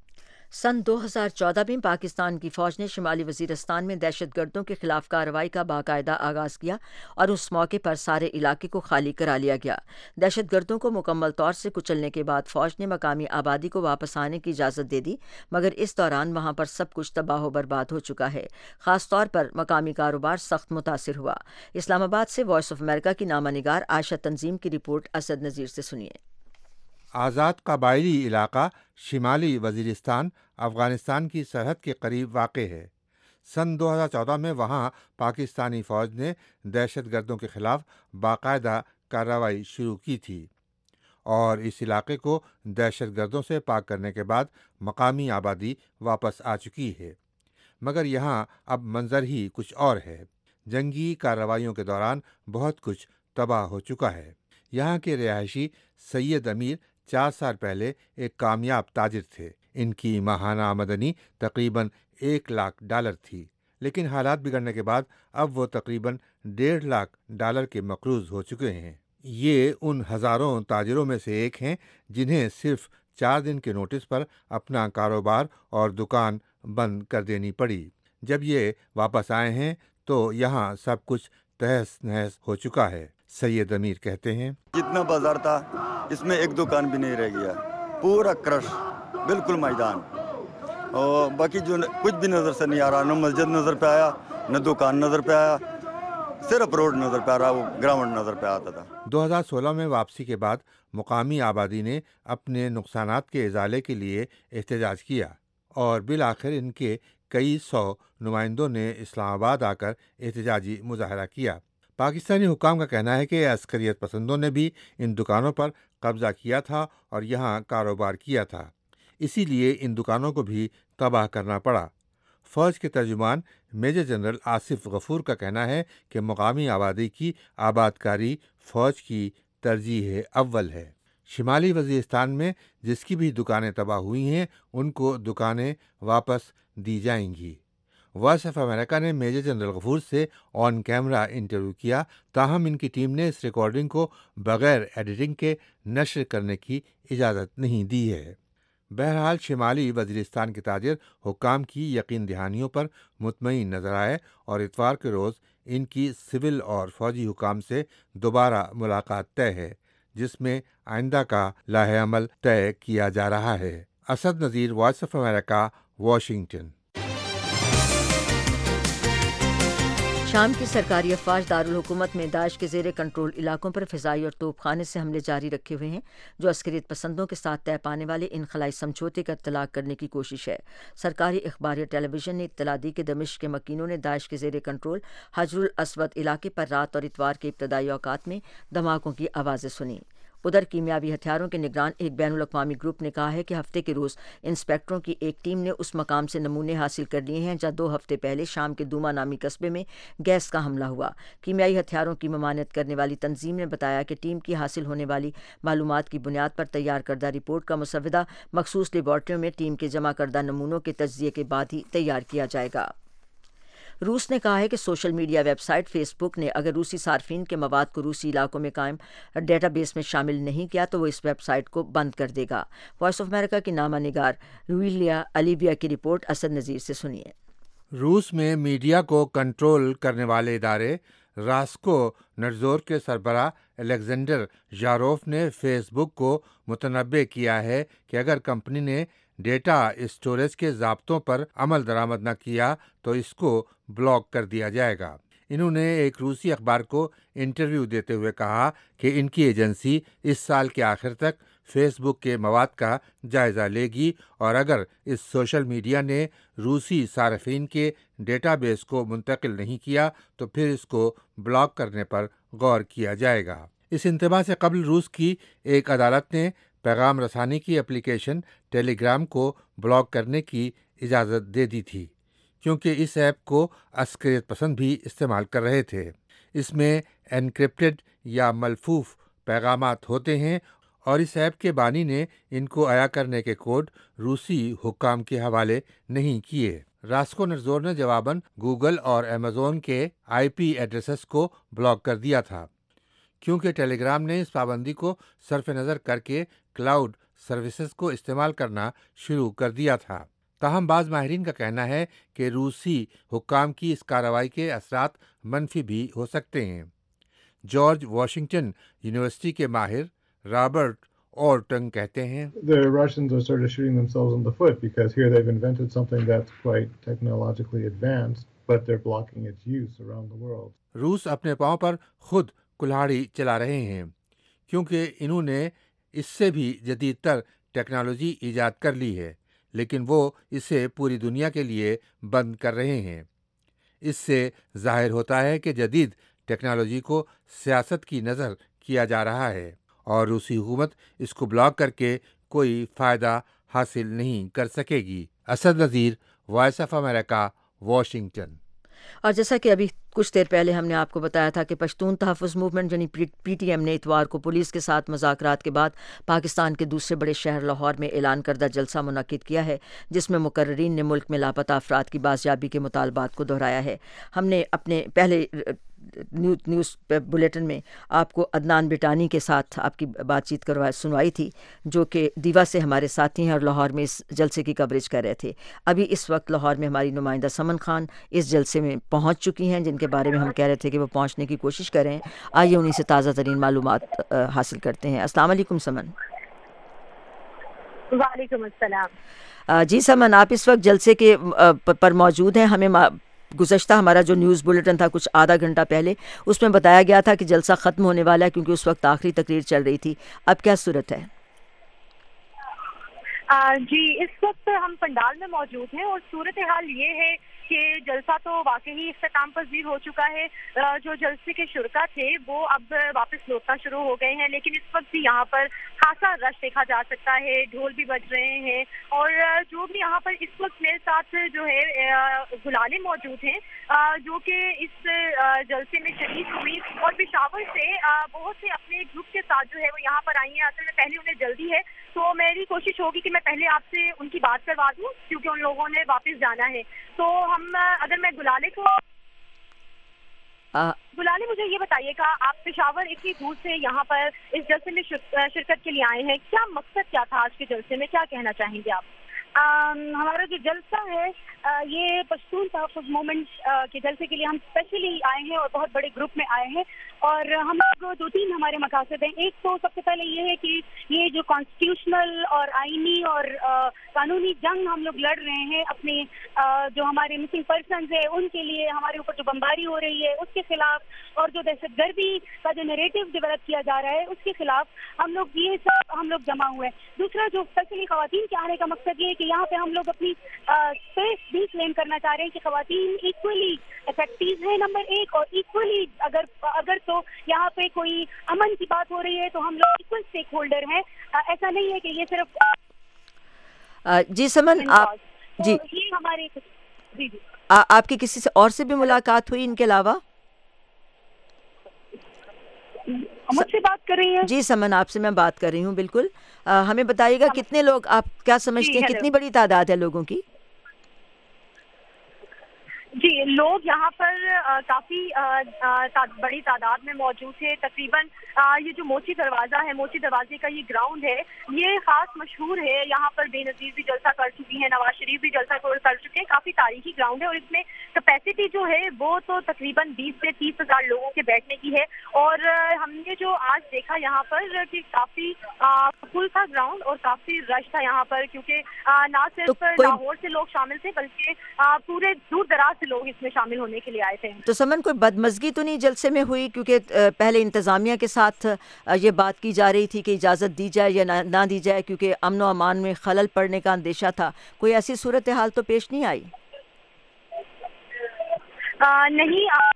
سن 2014 میں پاکستان کی فوج نے شمالی وزیرستان میں دہشت گردوں کے خلاف کارروائی کا باقاعدہ آغاز کیا اور اس موقع پر سارے علاقے کو خالی کرا لیا گیا۔ دہشت گردوں کو مکمل طور سے کچلنے کے بعد فوج نے مقامی آبادی کو واپس آنے کی اجازت دے دی، مگر اس دوران وہاں پر سب کچھ تباہ و برباد ہو چکا ہے۔ خاص طور پر مقامی کاروبار سخت متاثر ہوا۔ اسلام آباد سے وائس آف امریکہ کی نامہ نگار عائشہ تنظیم کی رپورٹ اسد نذیر سے سنیے۔ آزاد قبائلی علاقہ شمالی وزیرستان افغانستان کی سرحد کے قریب واقع ہے۔ سن 2014 میں وہاں پاکستانی فوج نے دہشت گردوں کے خلاف باقاعدہ کارروائی شروع کی تھی اور اس علاقے کو دہشت گردوں سے پاک کرنے کے بعد مقامی آبادی واپس آ چکی ہے، مگر یہاں اب منظر ہی کچھ اور ہے۔ جنگی کارروائیوں کے دوران بہت کچھ تباہ ہو چکا ہے۔ یہاں کے رہائشی سید امیر 4 سال پہلے ایک کامیاب تاجر تھے۔ ان کی ماہانہ آمدنی تقریباً $1,00,000 تھی، لیکن حالات بگڑنے کے بعد اب وہ تقریباً $1,50,000 کے مقروض ہو چکے ہیں۔ یہ ان ہزاروں تاجروں میں سے ایک ہیں جنہیں صرف 4 دن کے نوٹس پر اپنا کاروبار اور دکان بند کر دینی پڑی۔ جب یہ واپس آئے ہیں تو یہاں سب کچھ تہس نہس ہو چکا ہے۔ سید امیر کہتے ہیں، جتنا بازار تھا اس میں ایک دکان بھی نہیں رہ گیا، پورا کرش، بالکل میدان، اور باقی جو کچھ بھی نظر سے نہیں آ رہا، نہ مسجد نظر پہ آیا، نہ دکان نظر پہ آیا، صرف روڈ نظر پہ آ رہا، وہ گراؤنڈ نظر پہ آتا تھا۔ 2016 میں واپسی کے بعد مقامی آبادی نے اپنے نقصانات کے ازالے کے لیے احتجاج کیا اور بالآخر ان کے کئی 100 نمائندوں نے اسلام آباد آ کر احتجاجی مظاہرہ کیا۔ پاکستانی حکام کا کہنا ہے کہ عسکریت پسندوں نے بھی ان دکانوں پر قبضہ کیا تھا اور یہاں کاروبار کیا تھا، اسی لیے ان دکانوں کو بھی تباہ کرنا پڑا۔ فوج کے ترجمان میجر جنرل آصف غفور کا کہنا ہے کہ مقامی آبادی کی آباد کاری فوج کی ترجیح اول ہے۔ شمالی وزیرستان میں جس کی بھی دکانیں تباہ ہوئی ہیں ان کو دکانیں واپس دی جائیں گی۔ وائس آف امریکہ نے میجر جنرل غفور سے آن کیمرہ انٹرویو کیا، تاہم ان کی ٹیم نے اس ریکارڈنگ کو بغیر ایڈیٹنگ کے نشر کرنے کی اجازت نہیں دی ہے۔ بہرحال شمالی وزیرستان کے تاجر حکام کی یقین دہانیوں پر مطمئن نظر آئے اور اتوار کے روز ان کی سول اور فوجی حکام سے دوبارہ ملاقات طے ہے، جس میں آئندہ کا لاہ عمل طے کیا جا رہا ہے۔ Asad Nazir, Voice of America, Washington. شام کی سرکاری افواج دارالحکومت میں داعش کے زیر کنٹرول علاقوں پر فضائی اور توپ خانے سے حملے جاری رکھے ہوئے ہیں، جو عسکریت پسندوں کے ساتھ طے پانے والے انخلائی سمجھوتے کا اطلاع کرنے کی کوشش ہے۔ سرکاری اخباریہ ٹیلی ویژن نے اطلاع دی کہ دمشق کے مکینوں نے داعش کے زیر کنٹرول حجر الاسود علاقے پر رات اور اتوار کے ابتدائی اوقات میں دھماکوں کی آوازیں سنیں۔ ادھر کیمیاوی ہتھیاروں کے نگران ایک بین الاقوامی گروپ نے کہا ہے کہ ہفتے کے روز انسپیکٹروں کی ایک ٹیم نے اس مقام سے نمونے حاصل کر لیے ہیں جہاں 2 ہفتے پہلے شام کے دوما نامی قصبے میں گیس کا حملہ ہوا۔ کیمیائی ہتھیاروں کی ممانعت کرنے والی تنظیم نے بتایا کہ ٹیم کی حاصل ہونے والی معلومات کی بنیاد پر تیار کردہ رپورٹ کا مسودہ مخصوص لیبارٹریوں میں ٹیم کے جمع کردہ نمونوں کے تجزیے کے بعد ہی تیار کیا جائے گا۔ روس نے کہا ہے کہ social media website Facebook نے اگر روسی صارفین کے مواد کو روسی علاقوں میں قائم ڈیٹا بیس میں شامل نہیں کیا تو وہ اس ویب سائٹ کو بند کر دے گا۔ وائس آف امریکہ کی نامہ نگار رویلیا الیویا کی رپورٹ اسد نذیر سے سنیے۔ روس میں میڈیا کو کنٹرول کرنے والے ادارے راسکو نٹزور کے سربراہ الیگزینڈر ژاروف نے فیس بک کو متنبع کیا ہے کہ اگر کمپنی نے ڈیٹا اسٹوریج کے ضابطوں پر عمل درآمد نہ کیا تو اس کو بلاک کر دیا جائے گا۔ انہوں نے ایک روسی اخبار کو انٹرویو دیتے ہوئے کہا کہ ان کی ایجنسی اس سال کے آخر تک फेस बुक के मवाद का जायज़ा लेगी और अगर इस सोशल मीडिया ने रूसी सार्फिन के डेटाबेस को मुंतकिल नहीं किया तो फिर इसको ब्लॉक करने पर गौर किया जाएगा। इस इंतबा से कबल रूस की एक अदालत ने पैगाम रसानी की एप्लीकेशन टेलीग्राम को ब्लॉक करने की इजाज़त दे दी थी, क्योंकि इस ऐप को अस्करियत पसंद भी इस्तेमाल कर रहे थे। इसमें एनक्रिप्टेड या मलफूफ पैगामात होते हैं और इस ऐप के बानी ने इनको अया करने के कोड रूसी हुक्काम के हवाले नहीं किए। रास्कोनज़ोर ने जवाबन गूगल और अमेज़न के आईपी एड्रेसेस को ब्लॉक कर दिया था, क्योंकि टेलीग्राम ने इस पाबंदी को सरफ नज़र करके क्लाउड सर्विसेज को इस्तेमाल करना शुरू कर दिया था। ताहम बाज़ माहिरीन का कहना है कि रूसी हुक्काम की इस कार्रवाई के असरात मनफी भी हो सकते हैं। जॉर्ज वाशिंगटन यूनिवर्सिटी के माहिर रॉबर्ट ऑर्टन कहते हैं, The Russians are sort of shooting themselves in the foot because here they've invented something that's quite technologically advanced, but they're blocking its use around the world. रूस अपने पांव पर खुद कुल्हाड़ी चला रहे हैं, क्योंकि इन्होंने इससे भी जदीदतर टेक्नोलॉजी ईजाद कर ली है, लेकिन वो इसे पूरी दुनिया के लिए बंद कर रहे हैं। इससे जाहिर होता है कि जदीद टेक्नोलॉजी को सियासत की नज़र किया जा रहा है और रूसी हुकूमत इसको ब्लॉक करके कोई फ़ायदा हासिल नहीं कर सकेगी। Asad Nazir, Voice of America, Washington. और जैसा कि अभी कुछ देर पहले हमने आपको बताया था कि पश्तून तहफ़्फ़ुज़ मूवमेंट यानी पीटीएम ने इतवार को पुलिस के साथ मुज़ाकरात के बाद पाकिस्तान के दूसरे बड़े शहर लाहौर में ऐलान करदा जलसा मुनक्किद किया है, जिसमें मुकर्रिरीन ने मुल्क में लापता अफराद की बाजियाबी के मुतालबात को दोहराया है। हमने अपने पहले न्यूज़ बुलेटिन में आपको अदनान बिटानी के साथ आपकी बातचीत सुनवाई थी, जो कि दीवा से हमारे साथी हैं और लाहौर में इस जलसे की कवरेज कर रहे थे। अभी इस वक्त लाहौर में हमारी नुमाइंदा समन खान इस जलसे में पहुंच चुकी हैं, जिनके बारे में हम कह रहे थे कि वो पहुंचने की कोशिश करें। आइए उन्हीं से ताज़ा तरीन मालूमात हासिल करते हैं। अस्सलाम वालेकुम समन। वालेकुम अस्सलाम। जी समन, आप इस वक्त जलसे के पर मौजूद हैं। हमें गुज़श्ता हमारा जो न्यूज़ बुलेटिन था कुछ आधा घंटा पहले, उसमें बताया गया था कि जलसा ख़त्म होने वाला है, क्योंकि उस वक्त आखिरी तकरीर चल रही थी। अब क्या सूरत है? जी, इस वक्त हम पंडाल में मौजूद हैं और सूरत हाल ये है कि जलसा तो वाकई इख्तिताम पजीर हो चुका है। जो जलसे के शुरका थे वो अब वापस लौटना शुरू हो गए हैं, लेकिन इस वक्त भी यहाँ पर खासा रश देखा जा सकता है, ढोल भी बज रहे हैं और जो भी यहाँ पर इस वक्त मेरे साथ जो है गुलाले मौजूद हैं, जो कि इस जलसे में शरीक हुई और पेशावर से बहुत से अपने ग्रुप के साथ जो है वो यहाँ पर आई हैं। असल में पहले उन्हें जल्दी है, तो मेरी कोशिश होगी कि मैं पहले आपसे उनकी बात करवा दूँ, क्योंकि उन लोगों ने वापस जाना है। तो अगर मैं गुलाले मुझे ये बताइएगा, आप पेशावर इतनी दूर से यहाँ पर इस जलसे में शिरकत के लिए आए हैं, क्या मकसद क्या था आज के जलसे में, क्या कहना चाहेंगे आप? हमारा जो जलसा है ये पश्तून तहफ़्फ़ुज़ मूवमेंट के जलसे के लिए हम स्पेशली आए हैं और बहुत बड़े ग्रुप में आए हैं और हम लोग दो तीन हमारे मकासद हैं। एक तो सबसे पहले ये है कि ये जो कॉन्स्टिट्यूशनल और आईनी और कानूनी जंग हम लोग लड़ रहे हैं अपने जो हमारे मिसिंग पर्सनस है उनके लिए, हमारे ऊपर जो बमबारी हो रही है उसके खिलाफ और जो दहशतगर्दी का जो नैरेटिव डेवलप किया जा रहा है उसके खिलाफ हम लोग जमा हुए हैं। दूसरा जो स्पेशली ख़वातीन के आने का मकसद ये है कि यहाँ पे हम लोग अपनी स्पेस भी क्लेम करना चाह रहे हैं कि ख़वातीन इक्वली इफेक्टिव है नंबर एक, और इक्वली अगर तो यहाँ पे कोई अमन की बात हो रही है तो हम लोग इक्वल स्टेक होल्डर हैं। ऐसा नहीं है कि ये सिर्फ जी समन आप जी ये हमारे जी आपकी किसी से और से भी मुलाकात हुई इनके अलावा? मुझसे बात कर रही हैं? जी समन, आपसे मैं बात कर रही हूँ। बिल्कुल, हमें बताइएगा कितने लोग, आप क्या समझते हैं कितनी बड़ी तादाद है लोगों की? जी, लोग यहाँ पर काफ़ी बड़ी तादाद में मौजूद थे। तकरीबन ये जो मोची दरवाज़ा है, मोची दरवाजे का ये ग्राउंड है, ये ख़ास मशहूर है। यहाँ पर बेनज़ीर भी जलसा कर चुकी हैं, नवाज शरीफ भी जलसा कर चुके हैं। काफ़ी तारीखी ग्राउंड है और इसमें کیپیسٹی جو ہے وہ تو تقریباً 20 سے 30,000 لوگوں کے بیٹھنے کی ہے. اور ہم نے جو آج دیکھا یہاں پر کہ کافی فل تھا گراؤنڈ اور کافی رش تھا یہاں پر, کیونکہ نہ صرف لاہور سے لوگ شامل تھے بلکہ پورے دور دراز سے لوگ اس میں شامل ہونے کے لیے آئے تھے. تو سمن کوئی بدمزگی تو نہیں جلسے میں ہوئی, کیونکہ پہلے انتظامیہ کے ساتھ یہ بات کی جا رہی تھی کہ اجازت دی جائے یا نہ دی جائے, کیونکہ امن و امان میں خلل پڑنے کا اندیشہ تھا. کوئی ایسی صورتحال تو پیش نہیں آئی؟ نہیں,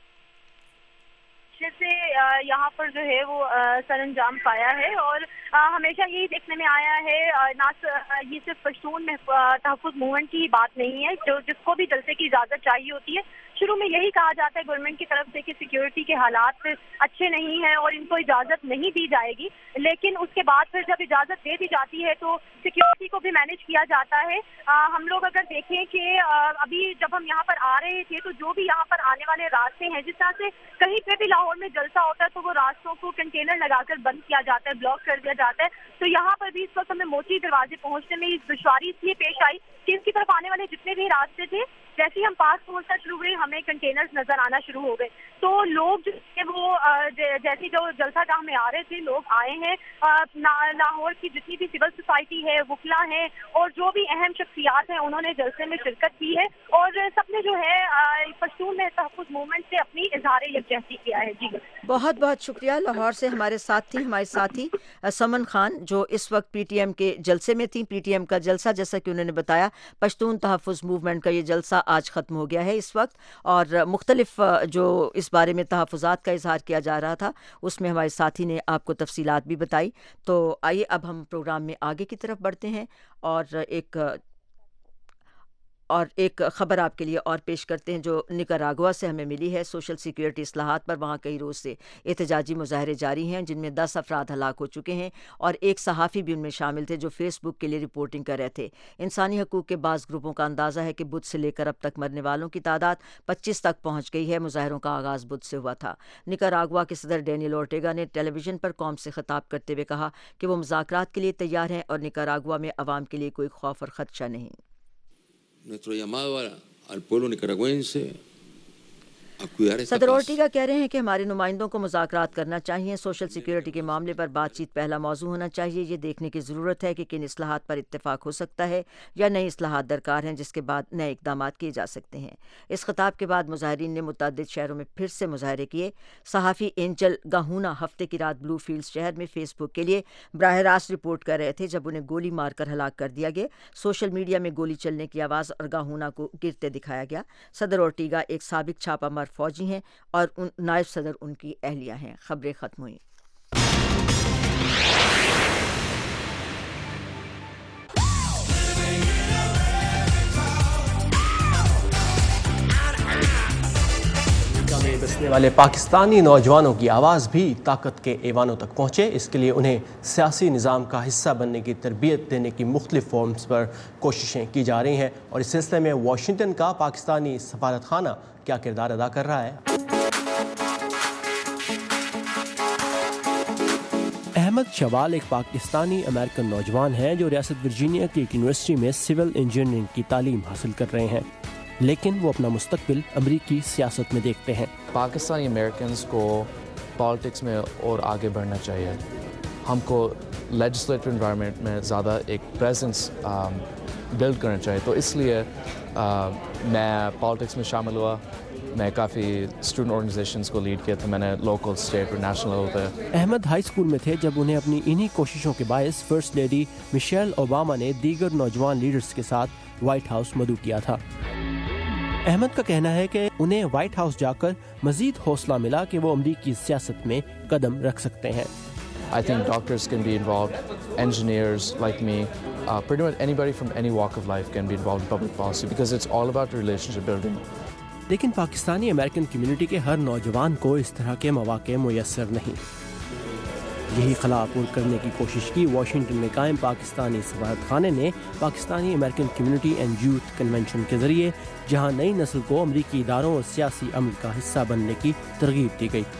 سے یہاں پر جو ہے وہ سر انجام پایا ہے, اور ہمیشہ یہی دیکھنے میں آیا ہے. یہ صرف پشتون تحفظ موومنٹ کی بات نہیں ہے, جس کو بھی جلسے کی اجازت چاہیے ہوتی ہے. شروع میں یہی کہا جاتا ہے گورنمنٹ کی طرف سے کہ سیکیورٹی کے حالات اچھے نہیں ہیں اور ان کو اجازت نہیں دی جائے گی, لیکن اس کے بعد پھر جب اجازت دے دی جاتی ہے تو سیکیورٹی کو بھی مینیج کیا جاتا ہے. ہم لوگ اگر دیکھیں کہ ابھی جب ہم یہاں پر آ رہے تھے تو جو بھی یہاں پر آنے والے راستے ہیں, جس طرح سے کہیں پہ بھی لاہور میں جلسہ ہوتا ہے تو وہ راستوں کو کنٹینر لگا کر بند کیا جاتا ہے, بلاک کر دیا جاتا ہے. تو یہاں پر بھی اس وقت ہمیں موچی دروازے پہنچنے میں دشواری اس لیے پیش آئی کہ اس کی طرف آنے والے جتنے بھی راستے تھے, جیسے ہی ہم پاس پہنچنا شروع ہوئے ہمیں کنٹینرز نظر آنا شروع ہو گئے. تو لوگ جو وہ جیسے جو جلسہ گاہ میں آ رہے تھے لوگ آئے ہیں, لاہور کی جتنی بھی سول سوسائٹی ہے, وکلا ہیں اور جو بھی اہم شخصیات ہیں انہوں نے جلسے میں شرکت کی ہے, اور سب نے جو ہے پشتون تحفظ موومنٹ سے اپنی اظہار یکجہتی کیا ہے. جی بہت بہت شکریہ. لاہور سے ہمارے ساتھی سمن خان جو اس وقت پی ٹی ایم کے جلسے میں تھیں. پی ٹی ایم کا جلسہ جیسا کہ انہوں نے بتایا پشتون تحفظ موومنٹ کا یہ جلسہ آج ختم ہو گیا ہے اس وقت, اور مختلف جو اس بارے میں تحفظات کا اظہار کیا جا رہا تھا اس میں ہمارے ساتھی نے آپ کو تفصیلات بھی بتائی. تو آئیے اب ہم پروگرام میں آگے کی طرف بڑھتے ہیں اور ایک خبر آپ کے لیے اور پیش کرتے ہیں جو نکاراگوا سے ہمیں ملی ہے. سوشل سیکیورٹی اصلاحات پر وہاں کئی روز سے احتجاجی مظاہرے جاری ہیں جن میں 10 افراد ہلاک ہو چکے ہیں اور ایک صحافی بھی ان میں شامل تھے جو فیس بک کے لیے رپورٹنگ کر رہے تھے. انسانی حقوق کے بعض گروپوں کا اندازہ ہے کہ بدھ سے لے کر اب تک مرنے والوں کی تعداد 25 تک پہنچ گئی ہے. مظاہروں کا آغاز بدھ سے ہوا تھا. نکاراگوا کے صدر ڈینیل اورٹیگا نے ٹیلی ویژن پر قوم سے خطاب کرتے ہوئے کہا کہ وہ مذاکرات کے لیے تیار ہیں اور نکاراگوا میں عوام کے لیے کوئی خوف اور خدشہ نہیں. Nuestro llamado al pueblo nicaragüense صدر اورٹیگا کہہ رہے ہیں کہ ہمارے نمائندوں کو مذاکرات کرنا چاہیے. سوشل سیکیورٹی کے معاملے پر بات چیت پہلا موضوع ہونا چاہیے. یہ دیکھنے کی ضرورت ہے کہ کن اصلاحات پر اتفاق ہو سکتا ہے یا نئی اصلاحات درکار ہیں جس کے بعد نئے اقدامات کیے جا سکتے ہیں. اس خطاب کے بعد مظاہرین نے متعدد شہروں میں پھر سے مظاہرے کیے. صحافی اینجل گاہونا ہفتے کی رات بلو فیلڈز شہر میں فیس بک کے لیے براہ راست رپورٹ کر رہے تھے جب انہیں گولی مار کر ہلاک کر دیا گیا. سوشل میڈیا میں گولی چلنے کی آواز اور گاہونا کو گرتے دکھایا گیا. صدر اورٹیگا ایک سابق چھاپہ مار فوجی ہیں اور نائب صدر ان کی اہلیہ ہیں. خبریں ختم ہوئیں. میں بسنے والے پاکستانی نوجوانوں کی آواز بھی طاقت کے ایوانوں تک پہنچے. اس کے لیے انہیں سیاسی نظام کا حصہ بننے کی تربیت دینے کی مختلف فارمز پر کوششیں کی جا رہی ہیں اور اس سلسلے میں واشنگٹن کا پاکستانی سفارت خانہ کیا کردار ادا کر رہا ہے. احمد شوال ایک پاکستانی امریکن نوجوان ہے جو ریاست ورجینیا کی ایک یونیورسٹی میں سول انجینئرنگ کی تعلیم حاصل کر رہے ہیں, لیکن وہ اپنا مستقبل امریکی سیاست میں دیکھتے ہیں. پاکستانی امریکنز کو پالیٹکس میں اور آگے بڑھنا چاہیے. ہم کو لیجسلیٹو انوائرمنٹ میں زیادہ ایک پریزنس بلڈ کرنا چاہیے. تو اس لیے میں پالیٹکس میں شامل ہوا. میں کافی اسٹوڈنٹ آرگنائزیشنز کو لیڈ کیا تھا میں نے لوکل اسٹیٹ اور نیشنل لیول پہ. احمد ہائی اسکول میں تھے جب انہیں اپنی انہی کوششوں کے باعث فرسٹ لیڈی مشیل اوباما نے دیگر نوجوان لیڈرز کے ساتھ وائٹ ہاؤس مدعو کیا تھا. احمد کا کہنا ہے کہ انہیں وائٹ ہاؤس جا کر مزید حوصلہ ملا کہ وہ امریکی سیاست میں قدم رکھ سکتے ہیں. I think doctors can be involved, engineers like me, pretty much anybody from any walk of life can be involved in public policy because it's all about relationship building. لیکن پاکستانی امریکن کمیونٹی کے ہر نوجوان کو اس طرح کے مواقع میسر نہیں. یہی خلا پور کرنے کی کوشش کی واشنگٹن میں قائم پاکستانی سفارت خانے نے Pakistani American community and youth convention کے ذریعے, جہاں نئی نسل کو امریکی اداروں اور سیاسی عمل کا حصہ بننے کی ترغیب دی گئی.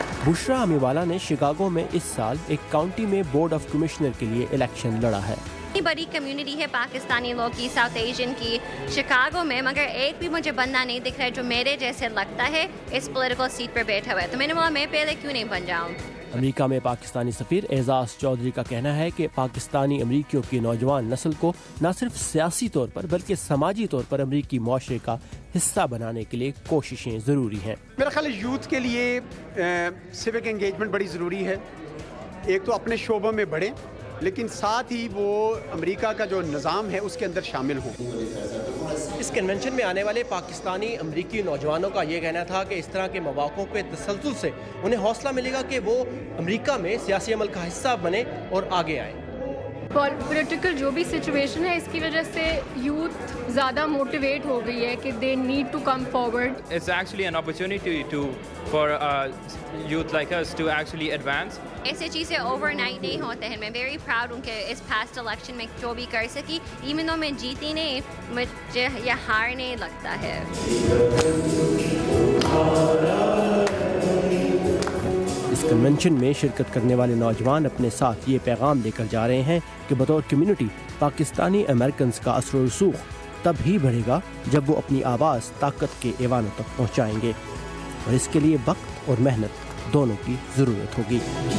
بشرا امیوالا نے شکاگو میں اس سال ایک کاؤنٹی میں بورڈ آف کمشنر کے لیے الیکشن لڑا ہے. بڑی کمیونٹی ہے پاکستانی لوگ کی، ساؤتھ ایشین کی، شکاگو میں، مگر ایک بھی مجھے بندہ نہیں دکھ رہا ہے جو میرے جیسے لگتا ہے اس پولیٹیکل سیٹ پر بیٹھا ہوا ہے. تو میں نے بولا میں پہلے کیوں نہیں بن جاؤں. امریکہ میں پاکستانی سفیر اعزاز چودھری کا کہنا ہے کہ پاکستانی امریکیوں کی نوجوان نسل کو نہ صرف سیاسی طور پر بلکہ سماجی طور پر امریکی معاشرے کا حصہ بنانے کے لیے کوششیں ضروری ہیں. میرا خیال ہے یوتھ کے لیے سیوک انگیجمنٹ بڑی ضروری ہے. ایک تو اپنے شعبوں میں بڑھیں، لیکن ساتھ ہی وہ امریکہ کا جو نظام ہے اس کے اندر شامل ہوں. اس کنونشن میں آنے والے پاکستانی امریکی نوجوانوں کا یہ کہنا تھا کہ اس طرح کے مواقع کے تسلسل سے انہیں حوصلہ ملے گا کہ وہ امریکہ میں سیاسی عمل کا حصہ بنے اور آگے آئیں. پولیٹیکل جو بھی سچویشن ہے اس کی وجہ سے یوتھ زیادہ موٹیویٹ ہو گئی ہے کہ they need to come forward. It's actually an opportunity for youth like us to actually advance. ایسے چیزیں اوور نائٹ نہیں ہوتے ہیں. میں ویری پراؤڈ ہوں کہ اس پاسٹ الیکشن میں جو بھی کر سکی، ایون دو میں جیتی نہیں، مجھے یہ ہار نہیں لگتا ہے. اس کنونشن میں شرکت کرنے والے نوجوان اپنے ساتھ یہ پیغام لے کر جا رہے ہیں کہ بطور کمیونٹی پاکستانی امریکنز کا اثر و رسوخ تب ہی بڑھے گا جب وہ اپنی آواز طاقت کے ایوانوں تک پہنچائیں گے، اور اس کے لیے وقت اور محنت دونوں کی ضرورت ہوگی.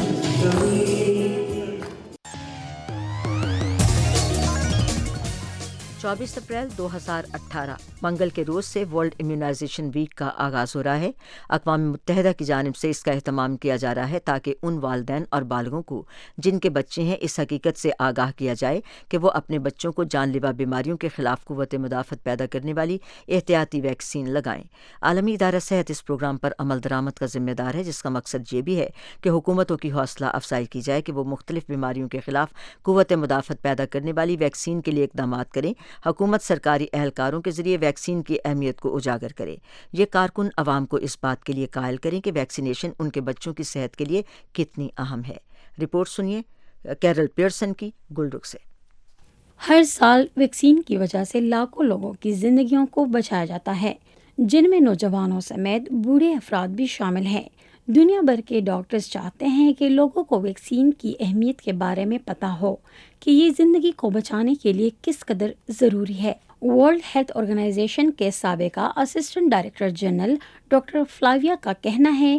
24 اپریل 2018 منگل کے روز سے ورلڈ امیونائزیشن ویک کا آغاز ہو رہا ہے. اقوام متحدہ کی جانب سے اس کا اہتمام کیا جا رہا ہے تاکہ ان والدین اور بالغوں کو جن کے بچے ہیں اس حقیقت سے آگاہ کیا جائے کہ وہ اپنے بچوں کو جان لیوا بیماریوں کے خلاف قوت مدافعت پیدا کرنے والی احتیاطی ویکسین لگائیں. عالمی ادارہ صحت اس پروگرام پر عمل درآمد کا ذمہ دار ہے، جس کا مقصد یہ بھی ہے کہ حکومتوں کی حوصلہ افزائی کی جائے کہ وہ مختلف بیماریوں کے خلاف قوت مدافعت پیدا کرنے والی ویکسین کے لیے اقدامات کریں. حکومت سرکاری اہلکاروں کے ذریعے ویکسین کی اہمیت کو اجاگر کرے. یہ کارکن عوام کو اس بات کے لیے قائل کریں کہ ویکسینیشن ان کے بچوں کی صحت کے لیے کتنی اہم ہے. رپورٹ سنیے کیرل پیئرسن کی گلڈک سے. ہر سال ویکسین کی وجہ سے لاکھوں لوگوں کی زندگیوں کو بچایا جاتا ہے، جن میں نوجوانوں سمیت بوڑھے افراد بھی شامل ہیں. دنیا بھر کے ڈاکٹرز چاہتے ہیں کہ لوگوں کو ویکسین کی اہمیت کے بارے میں پتہ ہو کہ یہ زندگی کو بچانے کے لیے کس قدر ضروری ہے. ورلڈ ہیلتھ آرگنائزیشن کے سابقہ assistant director general doctor Flavia کا کہنا ہے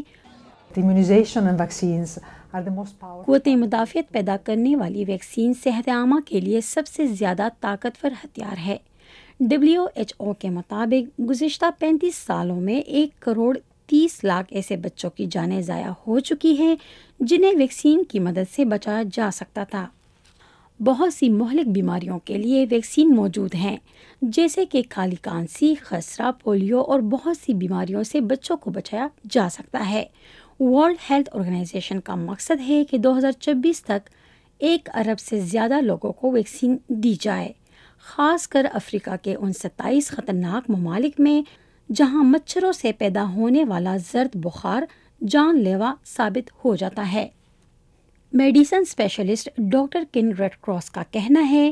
قوت مدافعت پیدا کرنے والی ویکسین صحت عامہ کے لیے سب سے زیادہ طاقتور ہتھیار ہے. WHO کے مطابق گزشتہ 35 سالوں میں 1,30,00,000 ایسے بچوں کی جانیں ضائع ہو چکی ہیں جنہیں ویکسین کی مدد سے بچایا جا سکتا تھا. بہت سی مہلک بیماریوں کے لیے ویکسین موجود ہیں، جیسے کہ کالی کانسی، خسرہ، پولیو اور بہت سی بیماریوں سے بچوں کو بچایا جا سکتا ہے. ورلڈ ہیلتھ آرگنائزیشن کا مقصد ہے کہ 2026 تک 1 ارب سے زیادہ لوگوں کو ویکسین دی جائے، خاص کر افریقہ کے ان 27 خطرناک ممالک میں جہاں مچھروں سے پیدا ہونے والا زرد بخار جان لیوا ثابت ہو جاتا ہے. Medicine specialist doctor King Red Cross کا کہنا ہے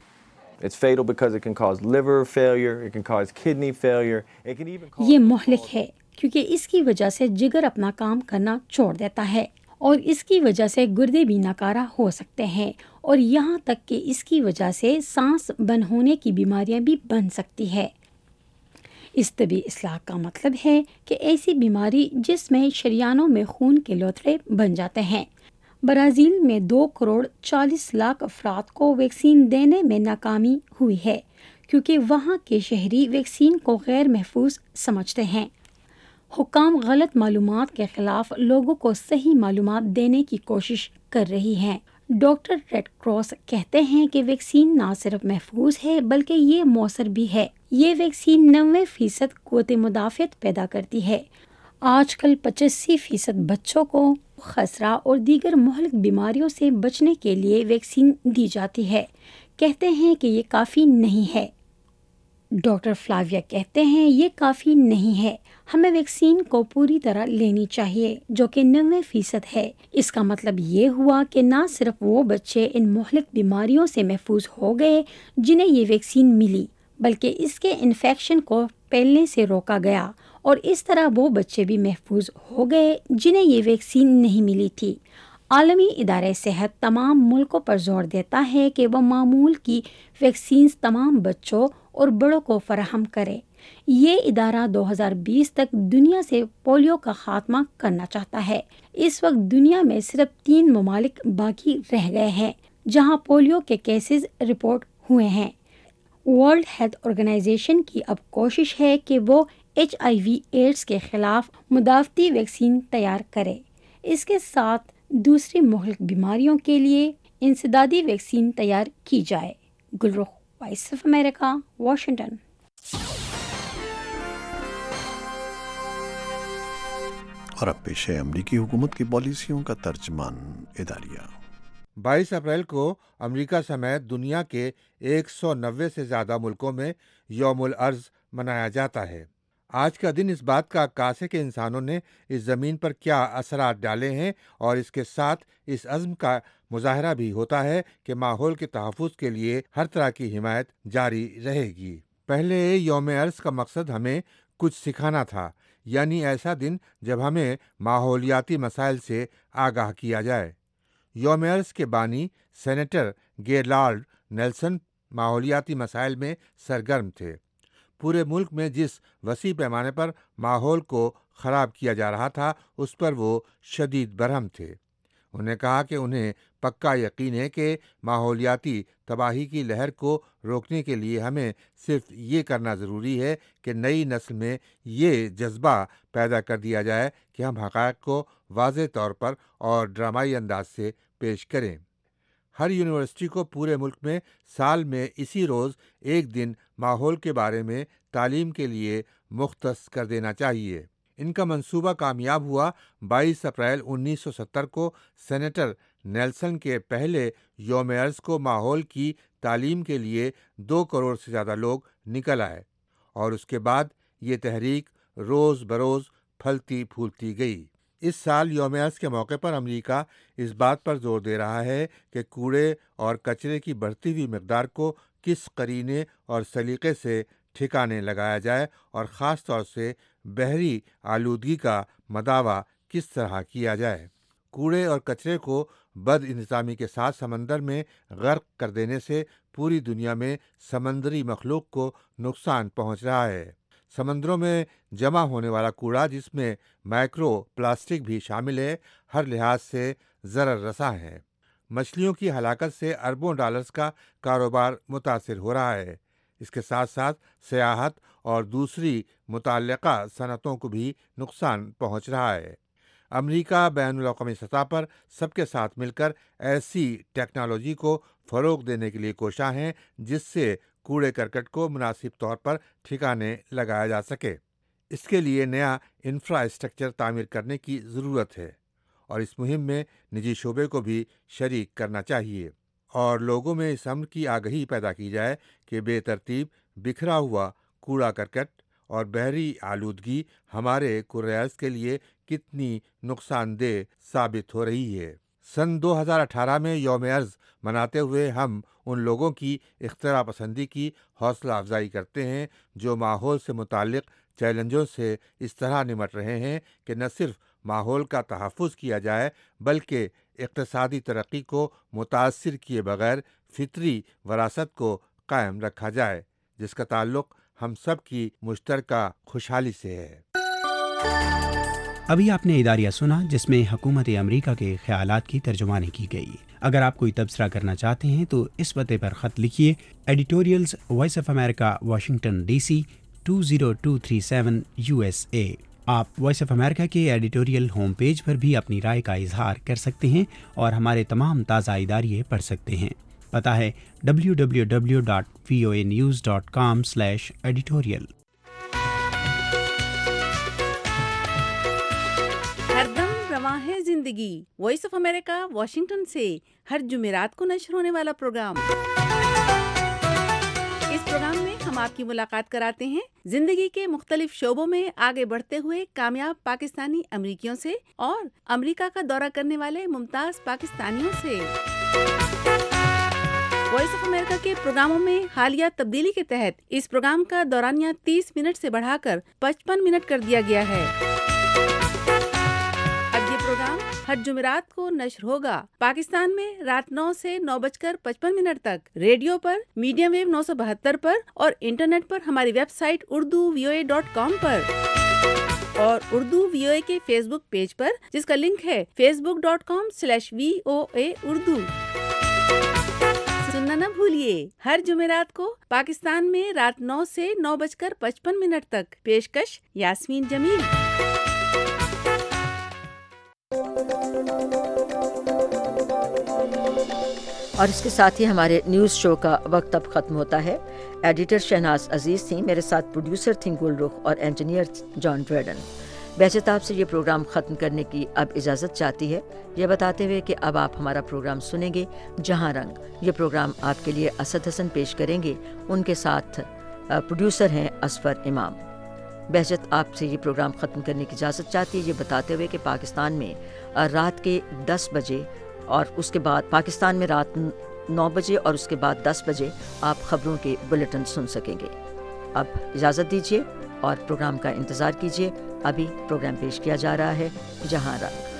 یہ مہلک ہے کیونکہ اس کی وجہ سے جگر اپنا کام کرنا چھوڑ دیتا ہے، اور اس کی وجہ سے گردے بھی ناکارہ ہو سکتے ہیں، اور یہاں تک کہ اس کی وجہ سے سانس بند ہونے کی بیماریاں بھی بن سکتی ہے. اس طبی اصلاح کا مطلب ہے کہ ایسی بیماری جس میں شریانوں میں خون کے لوتھڑے بن جاتے ہیں. برازیل میں 2,40,00,000 افراد کو ویکسین دینے میں ناکامی ہوئی ہے کیونکہ وہاں کے شہری ویکسین کو غیر محفوظ سمجھتے ہیں. حکام غلط معلومات کے خلاف لوگوں کو صحیح معلومات دینے کی کوشش کر رہی ہیں. ڈاکٹر ریڈ کراس کہتے ہیں کہ ویکسین نہ صرف محفوظ ہے بلکہ یہ مؤثر بھی ہے. یہ ویکسین 90% قوت مدافعت پیدا کرتی ہے. آج کل 85% بچوں کو خسرہ اور دیگر مہلک بیماریوں سے بچنے کے لیے ویکسین دی جاتی ہے. کہتے ہیں کہ یہ کافی نہیں ہے. ڈاکٹر فلاویا کہتے ہیں یہ کافی نہیں ہے، ہمیں ویکسین کو پوری طرح لینی چاہیے جو کہ 90% ہے. اس کا مطلب یہ ہوا کہ نہ صرف وہ بچے ان مہلک بیماریوں سے محفوظ ہو گئے جنہیں یہ ویکسین ملی، بلکہ اس کے انفیکشن کو پھیلنے سے روکا گیا، اور اس طرح وہ بچے بھی محفوظ ہو گئے جنہیں یہ ویکسین نہیں ملی تھی. عالمی ادارہ صحت تمام ملکوں پر زور دیتا ہے کہ وہ معمول کی ویکسینز تمام بچوں اور بڑوں کو فراہم کرے۔ یہ ادارہ 2020 تک دنیا سے پولیو کا خاتمہ کرنا چاہتا ہے۔ اس وقت دنیا میں صرف 3 ممالک باقی رہ گئے ہیں جہاں پولیو کے کیسز رپورٹ ہوئے ہیں۔ ورلڈ ہیلتھ آرگنائزیشن کی اب کوشش ہے کہ وہ HIV ایڈز کے خلاف مدافعتی ویکسین تیار کرے۔ اس کے ساتھ دوسری مہلک بیماریوں کے لیے انسدادی ویکسین تیار کی جائے۔ Gulrukh, Voice of America, Washington. اور اب پیش ہے امریکی حکومت کی پالیسیوں کا ترجمان اداریہ۔ 22 اپریل کو امریکہ سمیت دنیا کے 190 سے زیادہ ملکوں میں یوم الارض منایا جاتا ہے۔ آج کا دن اس بات کا عکاس ہے کہ انسانوں نے اس زمین پر کیا اثرات ڈالے ہیں، اور اس کے ساتھ اس عزم کا مظاہرہ بھی ہوتا ہے کہ ماحول کے تحفظ کے لیے ہر طرح کی حمایت جاری رہے گی۔ پہلے یوم ارض کا مقصد ہمیں کچھ سکھانا تھا، یعنی ایسا دن جب ہمیں ماحولیاتی مسائل سے آگاہ کیا جائے۔ یوم ارض کے بانی سینیٹر گیرلارڈ نیلسن ماحولیاتی مسائل میں سرگرم تھے۔ پورے ملک میں جس وسیع پیمانے پر ماحول کو خراب کیا جا رہا تھا اس پر وہ شدید برہم تھے۔ انہوں نے کہا کہ انہیں پکا یقین ہے کہ ماحولیاتی تباہی کی لہر کو روکنے کے لیے ہمیں صرف یہ کرنا ضروری ہے کہ نئی نسل میں یہ جذبہ پیدا کر دیا جائے کہ ہم حقائق کو واضح طور پر اور ڈرامائی انداز سے پیش کریں۔ ہر یونیورسٹی کو پورے ملک میں سال میں اسی روز ایک دن ماحول کے بارے میں تعلیم کے لیے مختص کر دینا چاہیے۔ ان کا منصوبہ کامیاب ہوا۔ 22 اپریل 1970 کو سینیٹر نیلسن کے پہلے یوم ارض کو ماحول کی تعلیم کے لیے 2 کروڑ سے زیادہ لوگ نکل آئے، اور اس کے بعد یہ تحریک روز بروز پھلتی پھولتی گئی۔ اس سال یوم ارض کے موقع پر امریکہ اس بات پر زور دے رہا ہے کہ کوڑے اور کچرے کی بڑھتی ہوئی مقدار کو کس قرینے اور سلیقے سے ٹھکانے لگایا جائے، اور خاص طور سے بحری آلودگی کا مداوع کس طرح کیا جائے۔ کوڑے اور کچرے کو بد انتظامی کے ساتھ سمندر میں غرق کر دینے سے پوری دنیا میں سمندری مخلوق کو نقصان پہنچ رہا ہے۔ سمندروں میں جمع ہونے والا کوڑا، جس میں مائکرو پلاسٹک بھی شامل ہے، ہر لحاظ سے ضرر رساں ہے۔ مچھلیوں کی ہلاکت سے اربوں ڈالرز کا کاروبار متاثر ہو رہا ہے۔ اس کے ساتھ ساتھ سیاحت اور دوسری متعلقہ صنعتوں کو بھی نقصان پہنچ رہا ہے۔ امریکہ بین الاقوامی سطح پر سب کے ساتھ مل کر ایسی ٹیکنالوجی کو فروغ دینے کے لیے کوشاں ہیں جس سے کوڑے کرکٹ کو مناسب طور پر ٹھکانے لگایا جا سکے۔ اس کے لیے نیا انفراسٹرکچر تعمیر کرنے کی ضرورت ہے، اور اس مہم میں نجی شعبے کو بھی شریک کرنا چاہیے، اور لوگوں میں اس امر کی آگہی پیدا کی جائے کہ بے ترتیب بکھرا ہوا کوڑا کرکٹ اور بحری آلودگی ہمارے کرۂ ارض کے لیے کتنی نقصان دہ ثابت ہو رہی ہے۔ سن 2018 میں یوم ارض مناتے ہوئے ہم ان لوگوں کی اختراع پسندی کی حوصلہ افزائی کرتے ہیں جو ماحول سے متعلق چیلنجوں سے اس طرح نمٹ رہے ہیں کہ نہ صرف ماحول کا تحفظ کیا جائے بلکہ اقتصادی ترقی کو متاثر کیے بغیر فطری وراثت کو قائم رکھا جائے، جس کا تعلق ہم سب کی مشترکہ خوشحالی سے ہے۔ ابھی آپ نے اداریہ سنا جس میں حکومت امریکہ کے خیالات کی ترجمانی کی گئی۔ اگر آپ کوئی تبصرہ کرنا چاہتے ہیں تو اس پتے پر خط لکھیے: editorials Voice of America, Washington DC 20237 USA۔ آپ وائس آف امریکہ کے ایڈیٹوریل ہوم پیج پر بھی اپنی رائے کا اظہار کر سکتے ہیں اور ہمارے تمام تازہ اداریے پڑھ سکتے ہیں۔ پتہ ہے www.voanews.com/editorial۔ ہر دم رواں ہے زندگی، وائس آف امریکہ واشنگٹن سے ہر جمعرات کو نشر ہونے والا پروگرام۔ اس پروگرام میں ہم آپ کی ملاقات کراتے ہیں زندگی کے مختلف شعبوں میں آگے بڑھتے ہوئے کامیاب پاکستانی امریکیوں سے اور امریکہ کا دورہ کرنے والے ممتاز پاکستانیوں سے۔ وائس آف امریکہ کے پروگراموں میں حالیہ تبدیلی کے تحت اس پروگرام کا دورانیہ 30 منٹ سے بڑھا کر 55 منٹ کر دیا گیا ہے۔ اب یہ پروگرام हर जुमेरात को नश्र होगा। पाकिस्तान में रात 9 से 9:55 तक रेडियो पर, मीडियम वेव 972 पर और इंटरनेट पर हमारी वेबसाइट urduvoa.com पर और उर्दू VOA के फेसबुक पेज पर, जिसका लिंक है facebook.com/VOA उर्दू। सुनना न भूलिए, हर जुमेरात को पाकिस्तान में रात 9 से 9:55 तक। पेशकश यास्मीन जमील। और इसके साथ ही हमारे न्यूज़ शो का वक्त अब ख़त्म होता है। एडिटर शहनाज अजीज़ थी, मेरे साथ प्रोड्यूसर थी गुलरुख और इंजीनियर जॉन ड्रेडन। बेहतर आपसे ये प्रोग्राम ख़त्म करने की अब इजाज़त चाहती है, ये बताते हुए कि अब आप हमारा प्रोग्राम सुनेंगे जहां रंग। ये प्रोग्राम आपके लिए असद हसन पेश करेंगे, उनके साथ प्रोड्यूसर हैं असफर इमाम। बहजत आपसे ये प्रोग्राम ख़त्म करने की इजाज़त चाहती है, ये बताते हुए कि पाकिस्तान में रात के 10 बजे और उसके बाद पाकिस्तान में रात 9 बजे और उसके बाद 10 बजे आप ख़बरों के बुलेटिन सुन सकेंगे। अब इजाज़त दीजिए और प्रोग्राम का इंतज़ार कीजिए। अभी प्रोग्राम पेश किया जा रहा है जहां रंग।